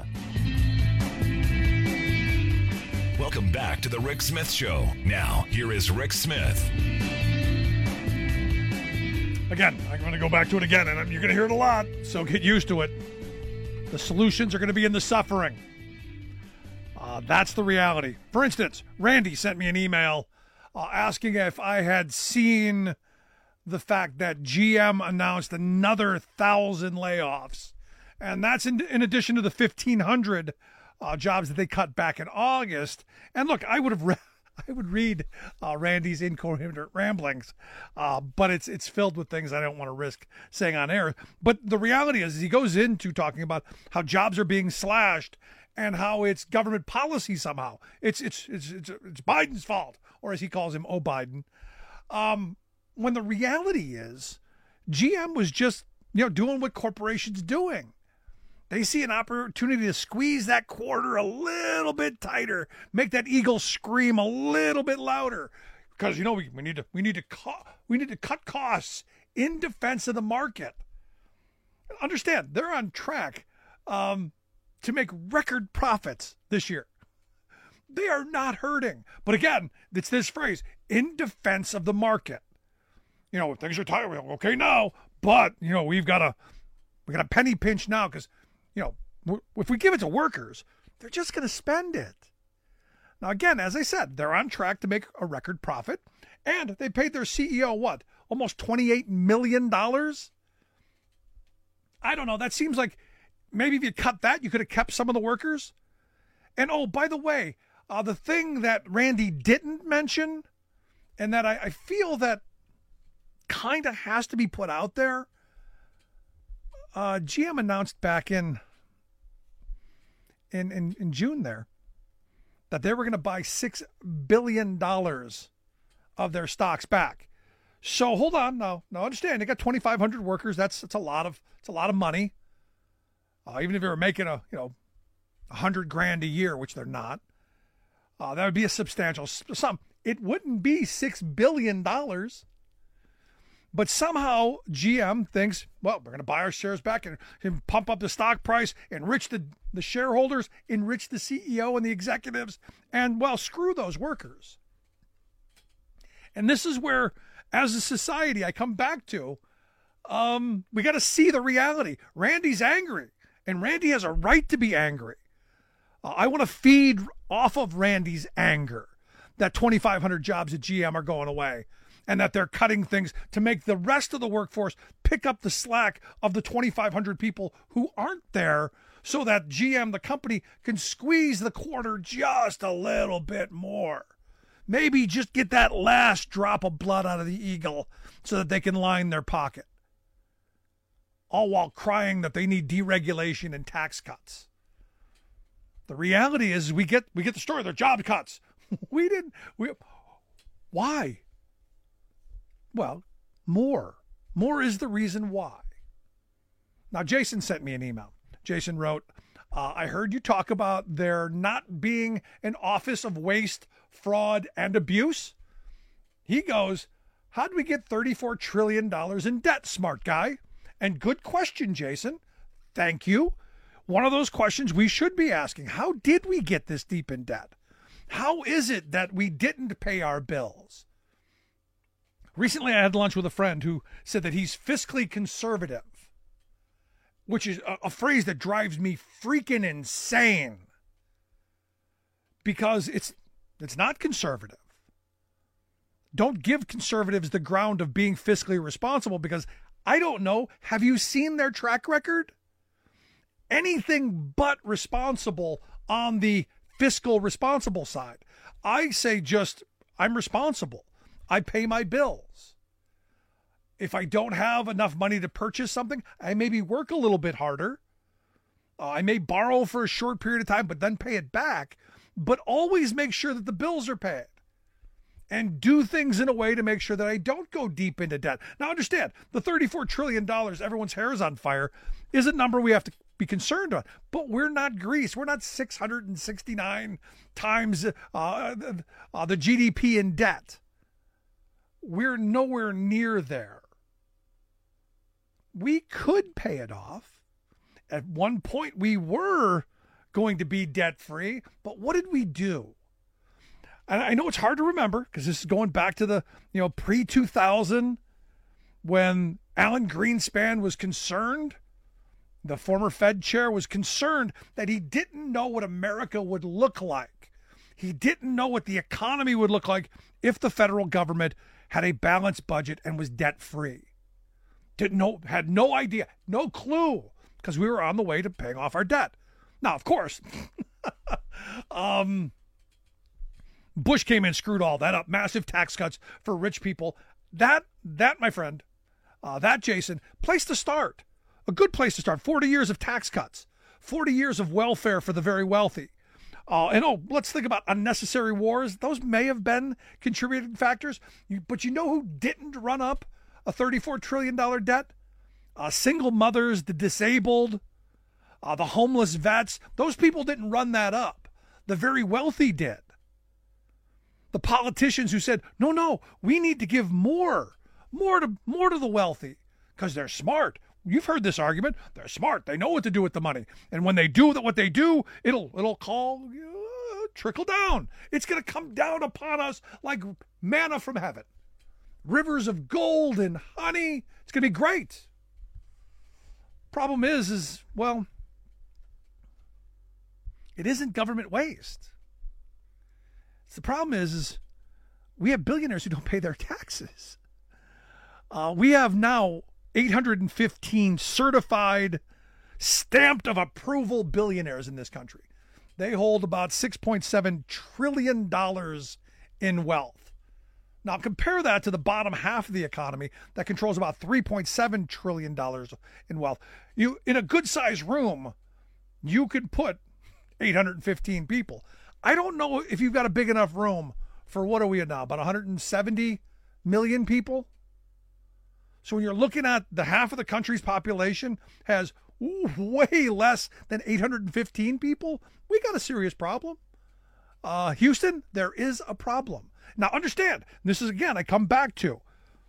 [SPEAKER 9] Welcome back to the Rick Smith Show. Now, here is Rick Smith.
[SPEAKER 10] Again, I'm going to go back to it again, and you're going to hear it a lot, so get used to it. The solutions are going to be in the suffering. Uh, that's the reality. For instance, Randy sent me an email uh, asking if I had seen the fact that G M announced another thousand layoffs. And that's in, in addition to the fifteen hundred uh, jobs that they cut back in August. And look, I would have re- I would read uh, Randy's incoherent ramblings, uh, but it's it's filled with things I don't want to risk saying on air. But the reality is, he goes into talking about how jobs are being slashed and how it's government policy somehow. It's it's it's it's, it's Biden's fault, or as he calls him, oh Biden. Um, when the reality is, G M was just you know doing what corporations doing. They see an opportunity to squeeze that quarter a little bit tighter, make that eagle scream a little bit louder, because you know we, we need to we need to co- we need to cut costs in defense of the market. Understand, they're on track um, to make record profits this year. They are not hurting, but again, it's this phrase: in defense of the market. You know, things are tight. Okay, now, but you know we've got a we got a penny pinch now because. You know, if we give it to workers, they're just going to spend it. Now, again, as I said, they're on track to make a record profit, and they paid their C E O, what, almost twenty-eight million dollars? I don't know. That seems like maybe if you cut that, you could have kept some of the workers. And, oh, by the way, uh, the thing that Randy didn't mention, and that I, I feel that kind of has to be put out there, uh, G M announced back in In, in, in June there, that they were going to buy six billion dollars of their stocks back. So hold on, now, now understand, they got twenty-five hundred workers. That's that's a lot of it's a lot of money. Uh, even if they were making a you know a hundred grand a year, which they're not, uh, that would be a substantial sum. It wouldn't be six billion dollars. But somehow G M thinks, well, we're going to buy our shares back and, and pump up the stock price, enrich the, the shareholders, enrich the C E O and the executives, and, well, screw those workers. And this is where, as a society, I come back to, um, we got to see the reality. Randy's angry. And Randy has a right to be angry. Uh, I want to feed off of Randy's anger that twenty-five hundred jobs at G M are going away and that they're cutting things to make the rest of the workforce pick up the slack of the twenty-five hundred people who aren't there so that G M, the company, can squeeze the quarter just a little bit more. Maybe just get that last drop of blood out of the eagle so that they can line their pocket. All while crying that they need deregulation and tax cuts. The reality is we get we get the story, they're job cuts. We didn't, we, why? Well, more. More is the reason why. Now, Jason sent me an email. Jason wrote, uh, I heard you talk about there not being an Office of Waste, Fraud, and Abuse. He goes, how'd we get thirty-four trillion dollars in debt, smart guy? And good question, Jason. Thank you. One of those questions we should be asking. How did we get this deep in debt? How is it that we didn't pay our bills? Recently, I had lunch with a friend who said that he's fiscally conservative, which is a, a phrase that drives me freaking insane because it's it's not conservative. Don't give conservatives the ground of being fiscally responsible because I don't know. Have you seen their track record? Anything but responsible on the fiscal responsible side. I say just, I'm responsible. I pay my bills. If I don't have enough money to purchase something, I maybe work a little bit harder. Uh, I may borrow for a short period of time, but then pay it back. But always make sure that the bills are paid. And do things in a way to make sure that I don't go deep into debt. Now understand, the thirty-four trillion dollars, everyone's hair is on fire, is a number we have to be concerned on. But we're not Greece. We're not six hundred sixty-nine times uh, uh, the G D P in debt. We're nowhere near there. We could pay it off. At one point, we were going to be debt-free, but what did we do? And I know it's hard to remember because this is going back to the, you know, pre two thousand when Alan Greenspan was concerned. The former Fed chair was concerned that he didn't know what America would look like. He didn't know what the economy would look like if the federal government had a balanced budget and was debt-free. Didn't know, had no idea, no clue, because we were on the way to paying off our debt. Now, of course, um, Bush came in and screwed all that up. Massive tax cuts for rich people. That, that, my friend, uh, that, Jason, place to start. A good place to start. forty years of tax cuts. forty years of welfare for the very wealthy. Uh, and, oh, let's think about unnecessary wars. Those may have been contributing factors. You, but you know who didn't run up a thirty-four trillion dollars debt? Uh, single mothers, the disabled, uh, the homeless vets. Those people didn't run that up. The very wealthy did. The politicians who said, no, no, we need to give more, more to more to the wealthy because they're smart. You've heard this argument. They're smart. They know what to do with the money. And when they do what they do, it'll it'll call uh, trickle down. It's going to come down upon us like manna from heaven. Rivers of gold and honey. It's going to be great. Problem is, is, well, it isn't government waste. The problem is, is we have billionaires who don't pay their taxes. Uh, we have now eight hundred fifteen certified, stamped of approval billionaires in this country. They hold about six point seven trillion dollars in wealth. Now compare that to the bottom half of the economy that controls about three point seven trillion dollars in wealth. You, in a good-sized room, you could put eight hundred fifteen people. I don't know if you've got a big enough room for, what are we at now, about one hundred seventy million people? So when you're looking at the half of the country's population has ooh, way less than eight hundred fifteen people, we got a serious problem. Uh, Houston, there is a problem. Now understand, this is again, I come back to,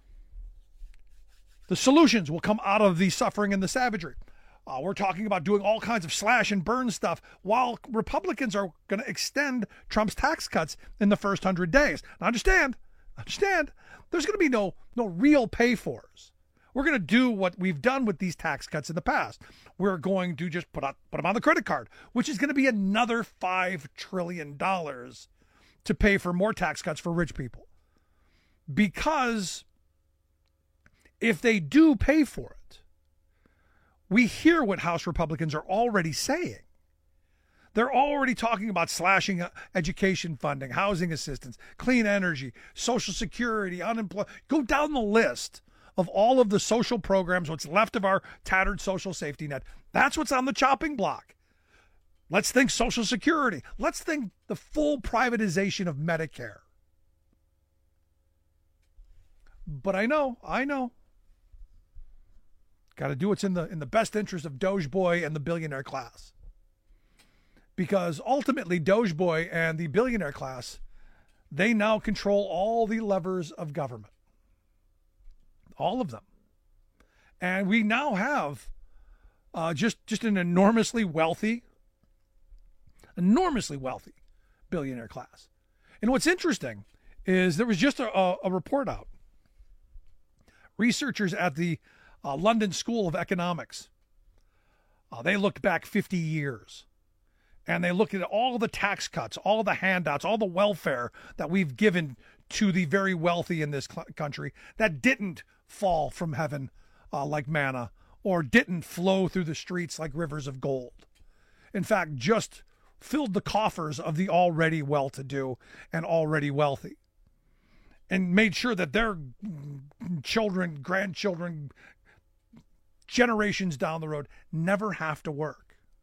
[SPEAKER 10] the solutions will come out of the suffering and the savagery. Uh, we're talking about doing all kinds of slash and burn stuff while Republicans are going to extend Trump's tax cuts in the first hundred days. Now understand, understand, there's going to be no no real pay-fors. We're going to do what we've done with these tax cuts in the past. We're going to just put, up, put them on the credit card, which is going to be another five trillion dollars to pay for more tax cuts for rich people. Because if they do pay for it, we hear what House Republicans are already saying. They're already talking about slashing education funding, housing assistance, clean energy, Social Security, unemployment. Go down the list of all of the social programs, what's left of our tattered social safety net. That's what's on the chopping block. Let's think Social Security. Let's think the full privatization of Medicare. But I know, I know. Got to do what's in the in the best interest of Doge Boy and the billionaire class. Because ultimately, Doge Boy and the billionaire class, they now control all the levers of government. All of them. And we now have uh, just, just an enormously wealthy, enormously wealthy billionaire class. And what's interesting is there was just a, a, a report out. Researchers at the uh, London School of Economics, uh, they looked back fifty years. And they looked at all the tax cuts, all the handouts, all the welfare that we've given to the very wealthy in this country that didn't fall from heaven uh, like manna or didn't flow through the streets like rivers of gold. In fact, just filled the coffers of the already well-to-do and already wealthy and made sure that their children, grandchildren, generations down the road never have to work.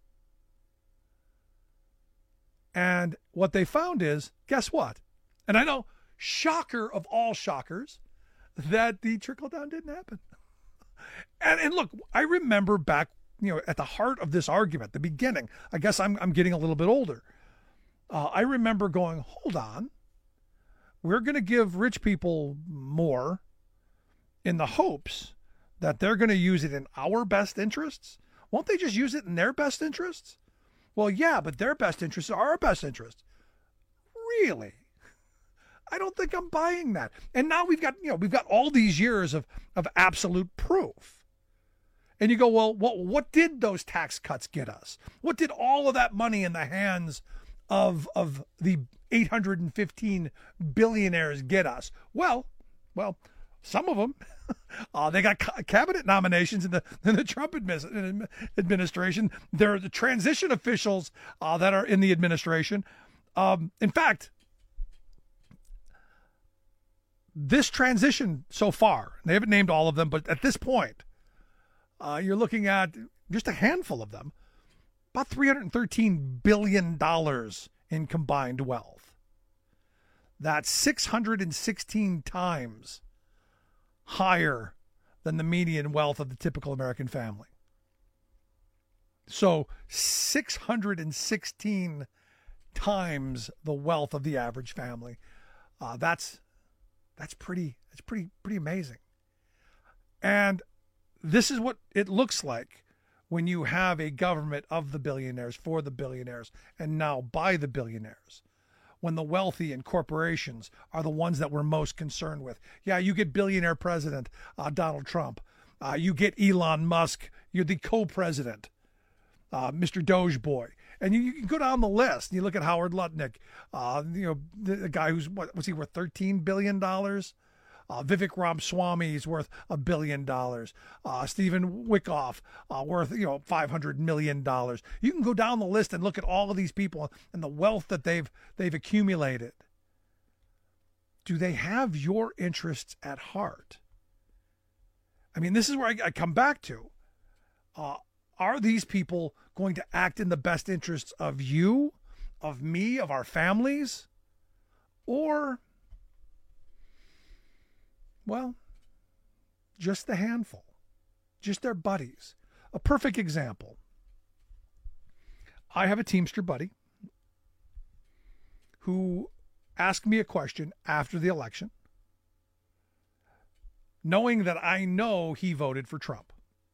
[SPEAKER 10] And what they found is, guess what? And I know, shocker of all shockers, that the trickle-down didn't happen. And, and look, I remember back, you know, at the heart of this argument, the beginning, I guess I'm, I'm getting a little bit older. Uh, I remember going, hold on. We're going to give rich people more in the hopes that they're going to use it in our best interests. Won't they just use it in their best interests? Well, yeah, but their best interests are our best interests. Really? I don't think I'm buying that. And now we've got, you know, we've got all these years of, of absolute proof. And you go, well, what, what did those tax cuts get us? What did all of that money in the hands of, of the eight hundred fifteen billionaires get us? Well, well, some of them, uh, they got ca- cabinet nominations in the in the Trump admi- administration. There are the transition officials uh, that are in the administration. Um, in fact, this transition so far, they haven't named all of them, but at this point, uh, you're looking at just a handful of them, about three hundred thirteen billion dollars in combined wealth. That's six hundred sixteen times higher than the median wealth of the typical American family. So six hundred sixteen times the wealth of the average family. Uh, that's that's pretty that's pretty pretty amazing. And this is what it looks like when you have a government of the billionaires, for the billionaires, and now by the billionaires. When the wealthy and corporations are the ones that we're most concerned with. Yeah, you get billionaire president uh, Donald Trump. Uh, you get Elon Musk. You're the co-president, uh, Mister Doge Boy. And you, you can go down the list. And you look at Howard Lutnick, uh, you know, the, the guy who's, what was he worth, thirteen billion dollars? Uh, Vivek Ramaswamy is worth a billion dollars. Uh, Stephen Wickoff uh, worth, you know, five hundred million dollars. You can go down the list and look at all of these people and the wealth that they've they've accumulated. Do they have your interests at heart? I mean, this is where I, I come back to. Uh, are these people going to act in the best interests of you, of me, of our families? Or, well, just the handful, just their buddies. A perfect example. I have a Teamster buddy who asked me a question after the election, knowing that I know he voted for Trump.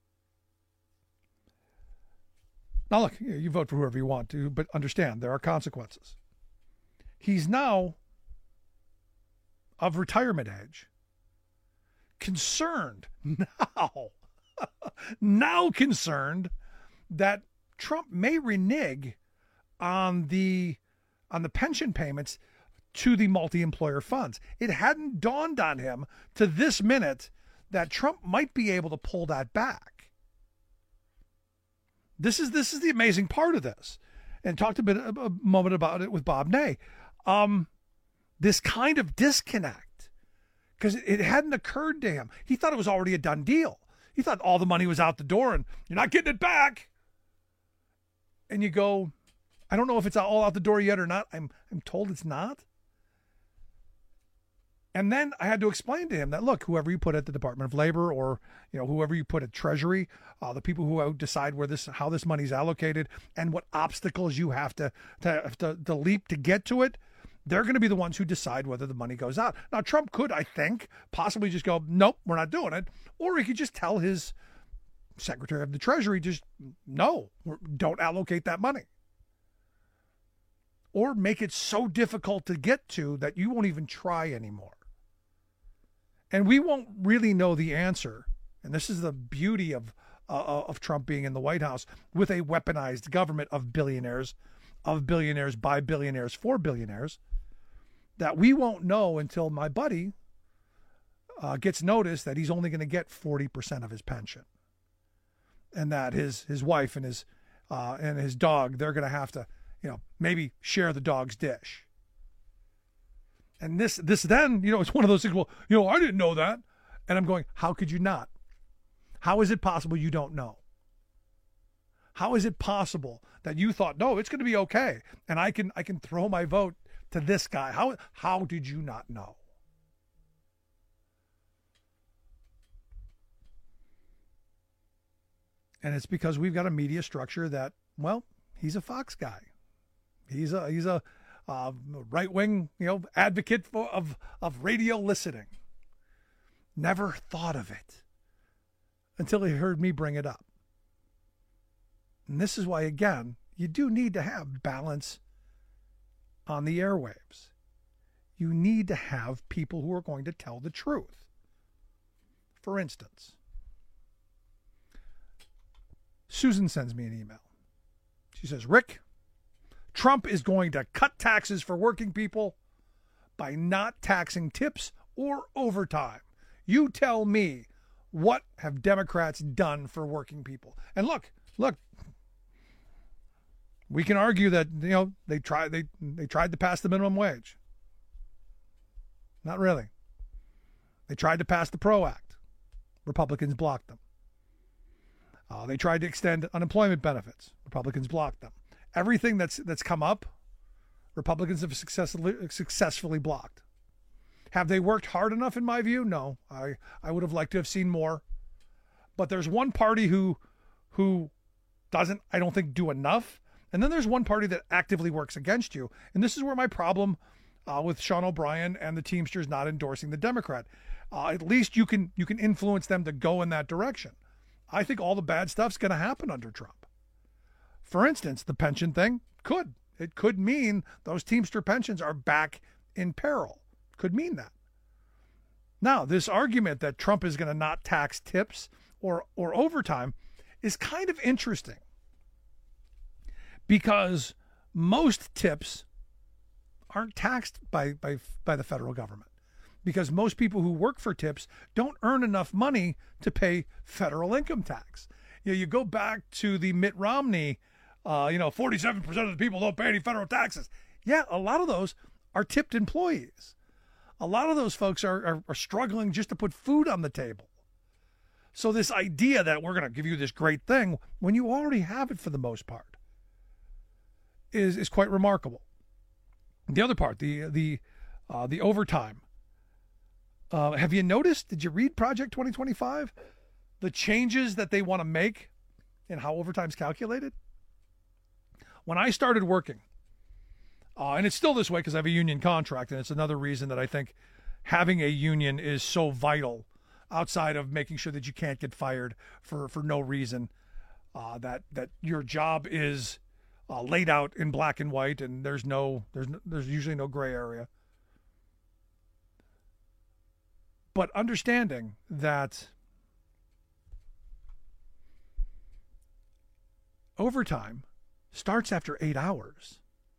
[SPEAKER 10] Now, look, you vote for whoever you want to, but understand there are consequences. He's now of retirement age, concerned now, now concerned that Trump may renege on the on the pension payments to the multi-employer funds. It hadn't dawned on him to this minute that Trump might be able to pull that back. This is this is the amazing part of this. And talked a bit a, a moment about it with Bob Ney. Um, this kind of disconnect, because it, it hadn't occurred to him. He thought it was already a done deal. He thought all the money was out the door and you're not getting it back. And you go, I don't know if it's all out the door yet or not. I'm I'm told it's not. And then I had to explain to him that, look, whoever you put at the Department of Labor, or you know whoever you put at Treasury, uh, the people who decide where this, how this money's allocated, and what obstacles you have to to, to, to leap to get to it, they're going to be the ones who decide whether the money goes out. Now, Trump could, I think, possibly just go, nope, we're not doing it, or he could just tell his Secretary of the Treasury, just no, don't allocate that money. Or make it so difficult to get to that you won't even try anymore. And we won't really know the answer. And this is the beauty of uh, of Trump being in the White House, with a weaponized government of billionaires, of billionaires by billionaires for billionaires, that we won't know until my buddy uh, gets notice that he's only going to get forty percent of his pension. And that his his wife and his uh, and his dog, they're going to have to, you know, maybe share the dog's dish. And this this then, you know, it's one of those things, well, you know, I didn't know that. And I'm going, how could you not? How is it possible you don't know? How is it possible that you thought, no, it's going to be okay, and I can I can throw my vote to this guy? How how did you not know? And it's because we've got a media structure that, well, he's a Fox guy. He's a he's a uh, right wing, you know, advocate for of of radio listening. Never thought of it until he heard me bring it up. And this is why, again, you do need to have balance on the airwaves. You need to have people who are going to tell the truth. For instance, Susan sends me an email. She says, Rick, Trump is going to cut taxes for working people by not taxing tips or overtime. You tell me, what have Democrats done for working people? And look, look, we can argue that, you know, they tried they they tried to pass the minimum wage. Not really. They tried to pass the PRO Act. Republicans blocked them. Uh, they tried to extend unemployment benefits. Republicans blocked them. Everything that's that's come up, Republicans have successfully successfully blocked. Have they worked hard enough, in my view? No. I, I would have liked to have seen more. But there's one party who who doesn't, I don't think, do enough. And then there's one party that actively works against you. And this is where my problem uh, with Sean O'Brien and the Teamsters not endorsing the Democrat. Uh, at least you can you can influence them to go in that direction. I think all the bad stuff's going to happen under Trump. For instance, the pension thing could. It could mean those Teamster pensions are back in peril. Could mean that. Now, this argument that Trump is going to not tax tips or or overtime is kind of interesting, because most tips aren't taxed by, by, by the federal government, because most people who work for tips don't earn enough money to pay federal income tax. You know, you go back to the Mitt Romney, uh, you know, forty-seven percent of the people don't pay any federal taxes. Yeah, a lot of those are tipped employees. A lot of those folks are, are, are struggling just to put food on the table. So this idea that we're going to give you this great thing when you already have it for the most part is, is quite remarkable. The other part, the the uh, the overtime. Uh, have you noticed, did you read Project twenty twenty-five? The changes that they want to make in how overtime's calculated? When I started working, Uh, and it's still this way because I have a union contract, and it's another reason that I think having a union is so vital, outside of making sure that you can't get fired for, for no reason, uh, that that your job is uh, laid out in black and white, and there's no there's no, there's usually no gray area. But understanding that overtime starts after eight hours,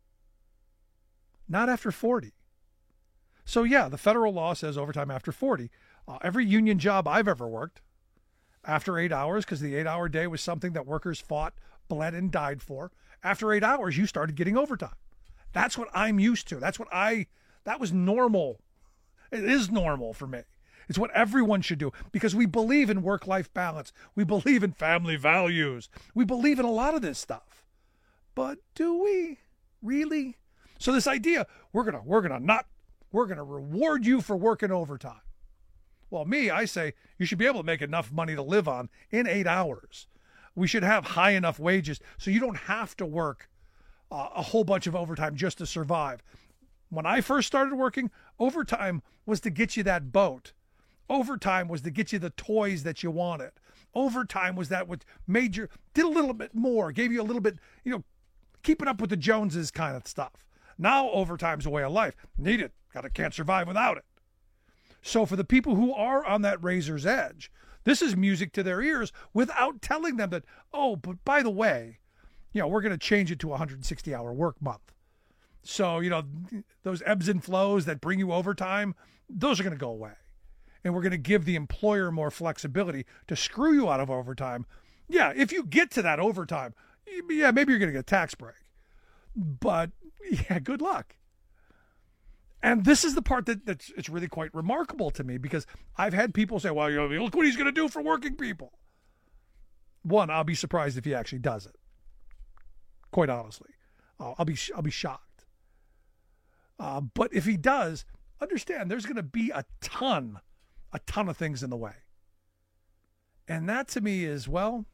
[SPEAKER 10] not after forty. So, yeah, the federal law says overtime after forty. Uh, every union job I've ever worked, after eight hours, because the eight-hour day was something that workers fought, bled, and died for, after eight hours, you started getting overtime. That's what I'm used to. That's what I, that was normal. It is normal for me. It's what everyone should do because we believe in work-life balance. We believe in family values. We believe in a lot of this stuff. But do we really? So this idea, we're going to, we're going to not, we're going to reward you for working overtime. Well, me, I say you should be able to make enough money to live on in eight hours. We should have high enough wages so you don't have to work uh, a whole bunch of overtime just to survive. When I first started working, overtime was to get you that boat. Overtime was to get you the toys that you wanted. Overtime was that what made you, did a little bit more, gave you a little bit, you know, keeping up with the Joneses kind of stuff. Now overtime's a way of life. Need it. Gotta, can't survive without it. So for the people who are on that razor's edge, this is music to their ears without telling them that, oh, but by the way, you know, we're going to change it to a one hundred sixty hour work month. So, you know, those ebbs and flows that bring you overtime, those are going to go away. And we're going to give the employer more flexibility to screw you out of overtime. Yeah, if you get to that overtime, yeah, maybe you're going to get a tax break. But, yeah, good luck. And this is the part that that's it's really quite remarkable to me because I've had people say, well, you know, look what he's going to do for working people. One, I'll be surprised if he actually does it. Quite honestly. Uh, I'll be I'll be shocked. Uh, but if he does, understand there's going to be a ton, a ton of things in the way. And that to me is, well,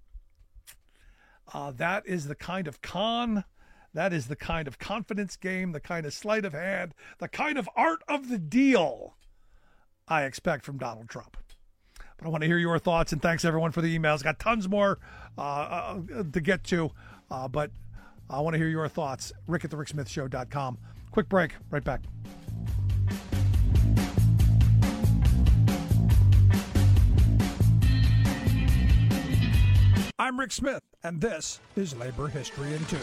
[SPEAKER 10] uh, that is the kind of con, that is the kind of confidence game, the kind of sleight of hand, the kind of art of the deal I expect from Donald Trump. But I want to hear your thoughts, and thanks everyone for the emails. Got tons more uh, uh, to get to, uh, but I want to hear your thoughts. Rick at the rick smith show dot com. Quick break, right back. I'm Rick Smith, and this is Labor History in Two.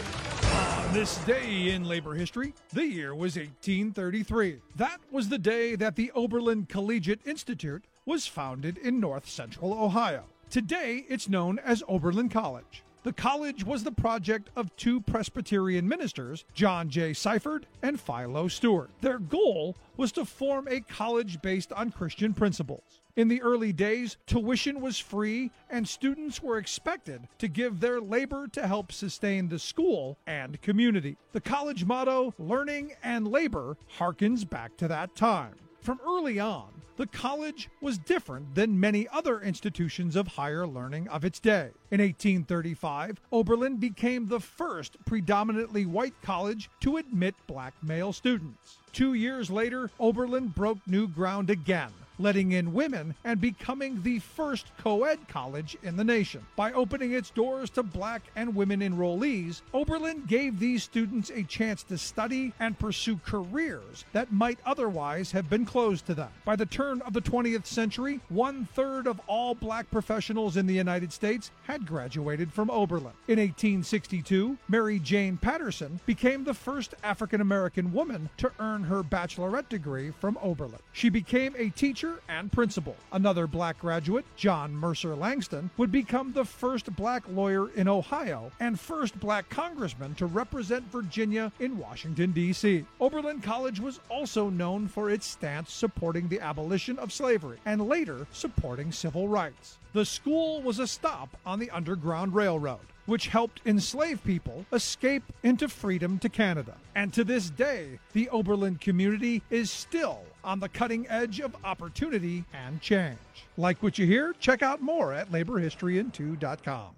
[SPEAKER 10] On this day in labor history, the year was eighteen thirty-three. That was the day that the Oberlin Collegiate Institute was founded in north central Ohio. Today, it's known as Oberlin College. The college was the project of two Presbyterian ministers, John J. Seifert and Philo Stewart. Their goal was to form a college based on Christian principles. In the early days, tuition was free and students were expected to give their labor to help sustain the school and community. The college motto, learning and labor, harkens back to that time. From early on, the college was different than many other institutions of higher learning of its day. In eighteen thirty-five, Oberlin became the first predominantly white college to admit black male students. Two years later, Oberlin broke new ground again, letting in women and becoming the first co-ed college in the nation. By opening its doors to black and women enrollees, Oberlin gave these students a chance to study and pursue careers that might otherwise have been closed to them. By the turn of the twentieth century, one-third of all black professionals in the United States had graduated from Oberlin. In eighteen sixty-two, Mary Jane Patterson became the first African-American woman to earn her bachelorette degree from Oberlin. She became a teacher and principal. Another black graduate, John Mercer Langston, would become the first black lawyer in Ohio and first black congressman to represent Virginia in Washington, D C Oberlin College was also known for its stance supporting the abolition of slavery and later supporting civil rights. The school was a stop on the Underground Railroad, which helped enslaved people escape into freedom to Canada. And to this day, the Oberlin community is still on the cutting edge of opportunity and change. Like what you hear? Check out more at labor history in two dot com.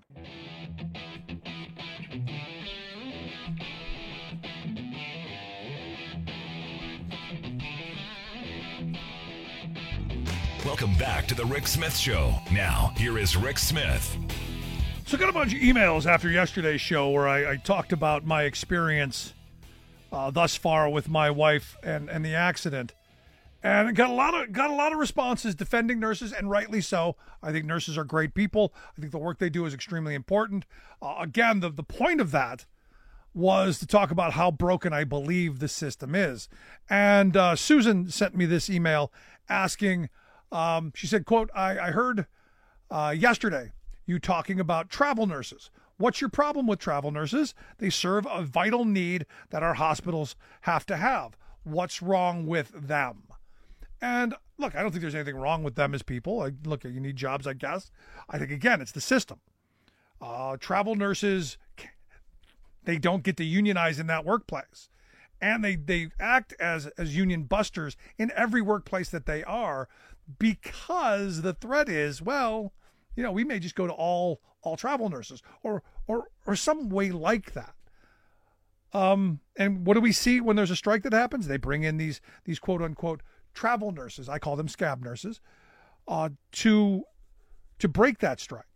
[SPEAKER 9] Welcome back to the Rick Smith Show. Now, here is Rick Smith.
[SPEAKER 10] So I got a bunch of emails after yesterday's show where I, I talked about my experience uh, thus far with my wife and, and the accident. And got a lot of got a lot of responses defending nurses, and rightly so. I think nurses are great people. I think the work they do is extremely important. Uh, again, the, the point of that was to talk about how broken I believe the system is. And uh, Susan sent me this email asking, um, she said, quote, I, I heard uh, yesterday you talking about travel nurses. What's your problem with travel nurses? They serve a vital need that our hospitals have to have. What's wrong with them? And look, I don't think there's anything wrong with them as people. I, look, you need jobs, I guess. I think, again, it's the system. Uh, travel nurses, they don't get to unionize in that workplace. And they, they act as, as union busters in every workplace that they are, because the threat is, well, you know, we may just go to all all travel nurses or or or some way like that. Um, and what do we see when there's a strike that happens? They bring in these these quote unquote travel nurses, I call them scab nurses, uh, to to break that strike.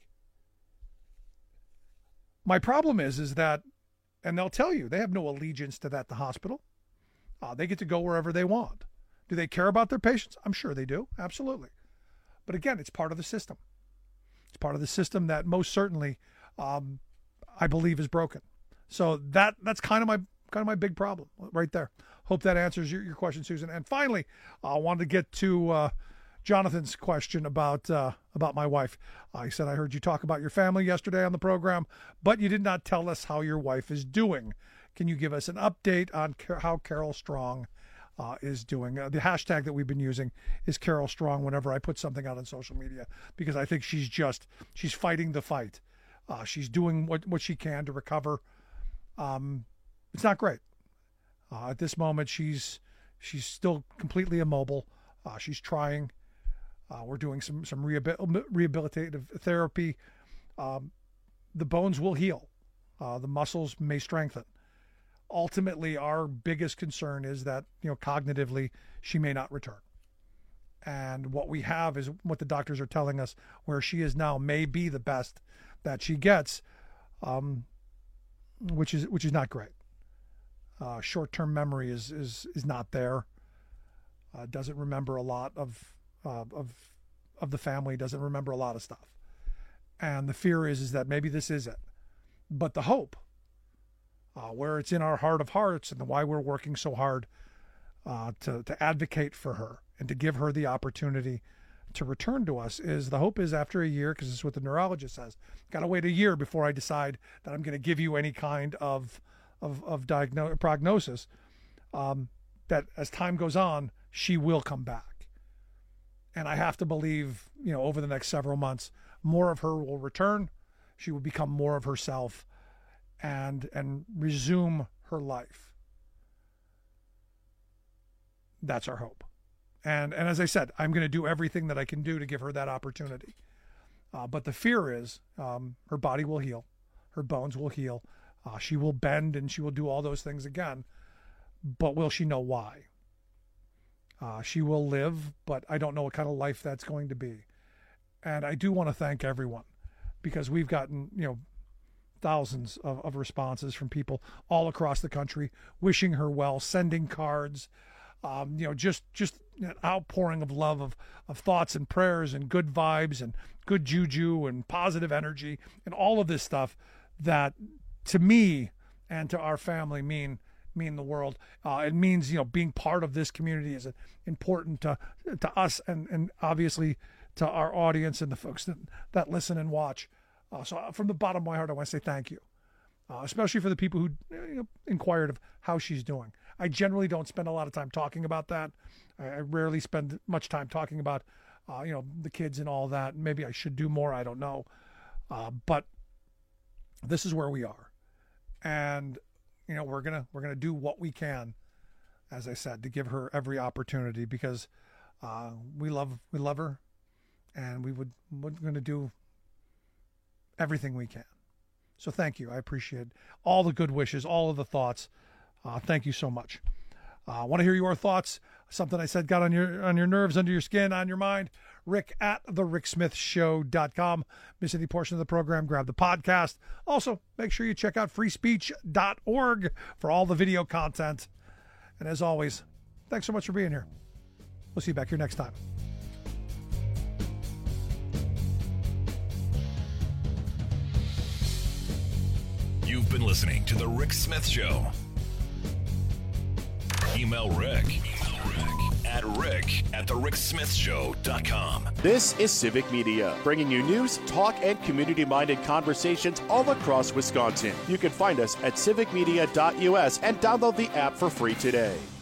[SPEAKER 10] My problem is is that, and they'll tell you, they have no allegiance to that the hospital. Uh, they get to go wherever they want. Do they care about their patients? I'm sure they do, absolutely. But again, it's part of the system. It's part of the system that most certainly, um, I believe, is broken. So that that's kind of my kind of my big problem right there. Hope that answers your, your question, Susan. And finally, I wanted to get to uh, Jonathan's question about uh, about my wife. Uh, he said, I heard you talk about your family yesterday on the program, but you did not tell us how your wife is doing. Can you give us an update on Car- how Carol Strong uh, is doing? Uh, the hashtag that we've been using is Carol Strong whenever I put something out on social media, because I think she's just, she's fighting the fight. Uh, she's doing what, what she can to recover. Um, it's not great. Uh, at this moment, she's she's still completely immobile. Uh, she's trying. Uh, we're doing some some rehabil- rehabilitative therapy. Um, the bones will heal. Uh, the muscles may strengthen. Ultimately, our biggest concern is that, you know, cognitively, she may not return. And what we have is what the doctors are telling us, where she is now may be the best that she gets, um, which is which is not great. Uh, short-term memory is is is not there. Uh, doesn't remember a lot of uh, of of the family. Doesn't remember a lot of stuff. And the fear is is that maybe this is it. But the hope, uh, where it's in our heart of hearts, and why we're working so hard uh, to to advocate for her and to give her the opportunity to return to us, is the hope is after a year, because it's what the neurologist says. Got to wait a year before I decide that I'm going to give you any kind of of of diagno- prognosis. Um, that as time goes on, she will come back, and I have to believe, you know, over the next several months, more of her will return. She will become more of herself, and and resume her life. That's our hope. And and as I said, I'm going to do everything that I can do to give her that opportunity. Uh, but the fear is um, her body will heal. Her bones will heal. Uh, she will bend and she will do all those things again. But will she know why? Uh, she will live, but I don't know what kind of life that's going to be. And I do want to thank everyone, because we've gotten, you know, thousands of, of responses from people all across the country wishing her well, sending cards. Um, you know, just just an outpouring of love, of, of thoughts and prayers and good vibes and good juju and positive energy and all of this stuff that, to me and to our family, mean mean the world. Uh, it means, you know, being part of this community is important to to us and and obviously to our audience and the folks that that listen and watch. Uh, so from the bottom of my heart, I want to say thank you, uh, especially for the people who, you know, inquired of how she's doing. I generally don't spend a lot of time talking about that. I, I rarely spend much time talking about, uh, you know, the kids and all that. Maybe I should do more. I don't know. Uh, but this is where we are. And, you know, we're going to, we're going to do what we can, as I said, to give her every opportunity, because uh, we love, we love her, and we would, we're going to do everything we can. So thank you. I appreciate all the good wishes, all of the thoughts. Uh, thank you so much. I uh, want to hear your thoughts. Something I said got on your on your nerves, under your skin, on your mind. Rick at the rick smith show dot com. Miss any portion of the program, grab the podcast. Also, make sure you check out free speech dot org for all the video content. And as always, thanks so much for being here. We'll see you back here next time.
[SPEAKER 9] You've been listening to The Rick Smith Show. Email Rick, Email Rick at rick at the rick smith show dot com.
[SPEAKER 1] This is Civic Media, bringing you news, talk, and community-minded conversations all across Wisconsin. You can find us at civic media dot u s and download the app for free today.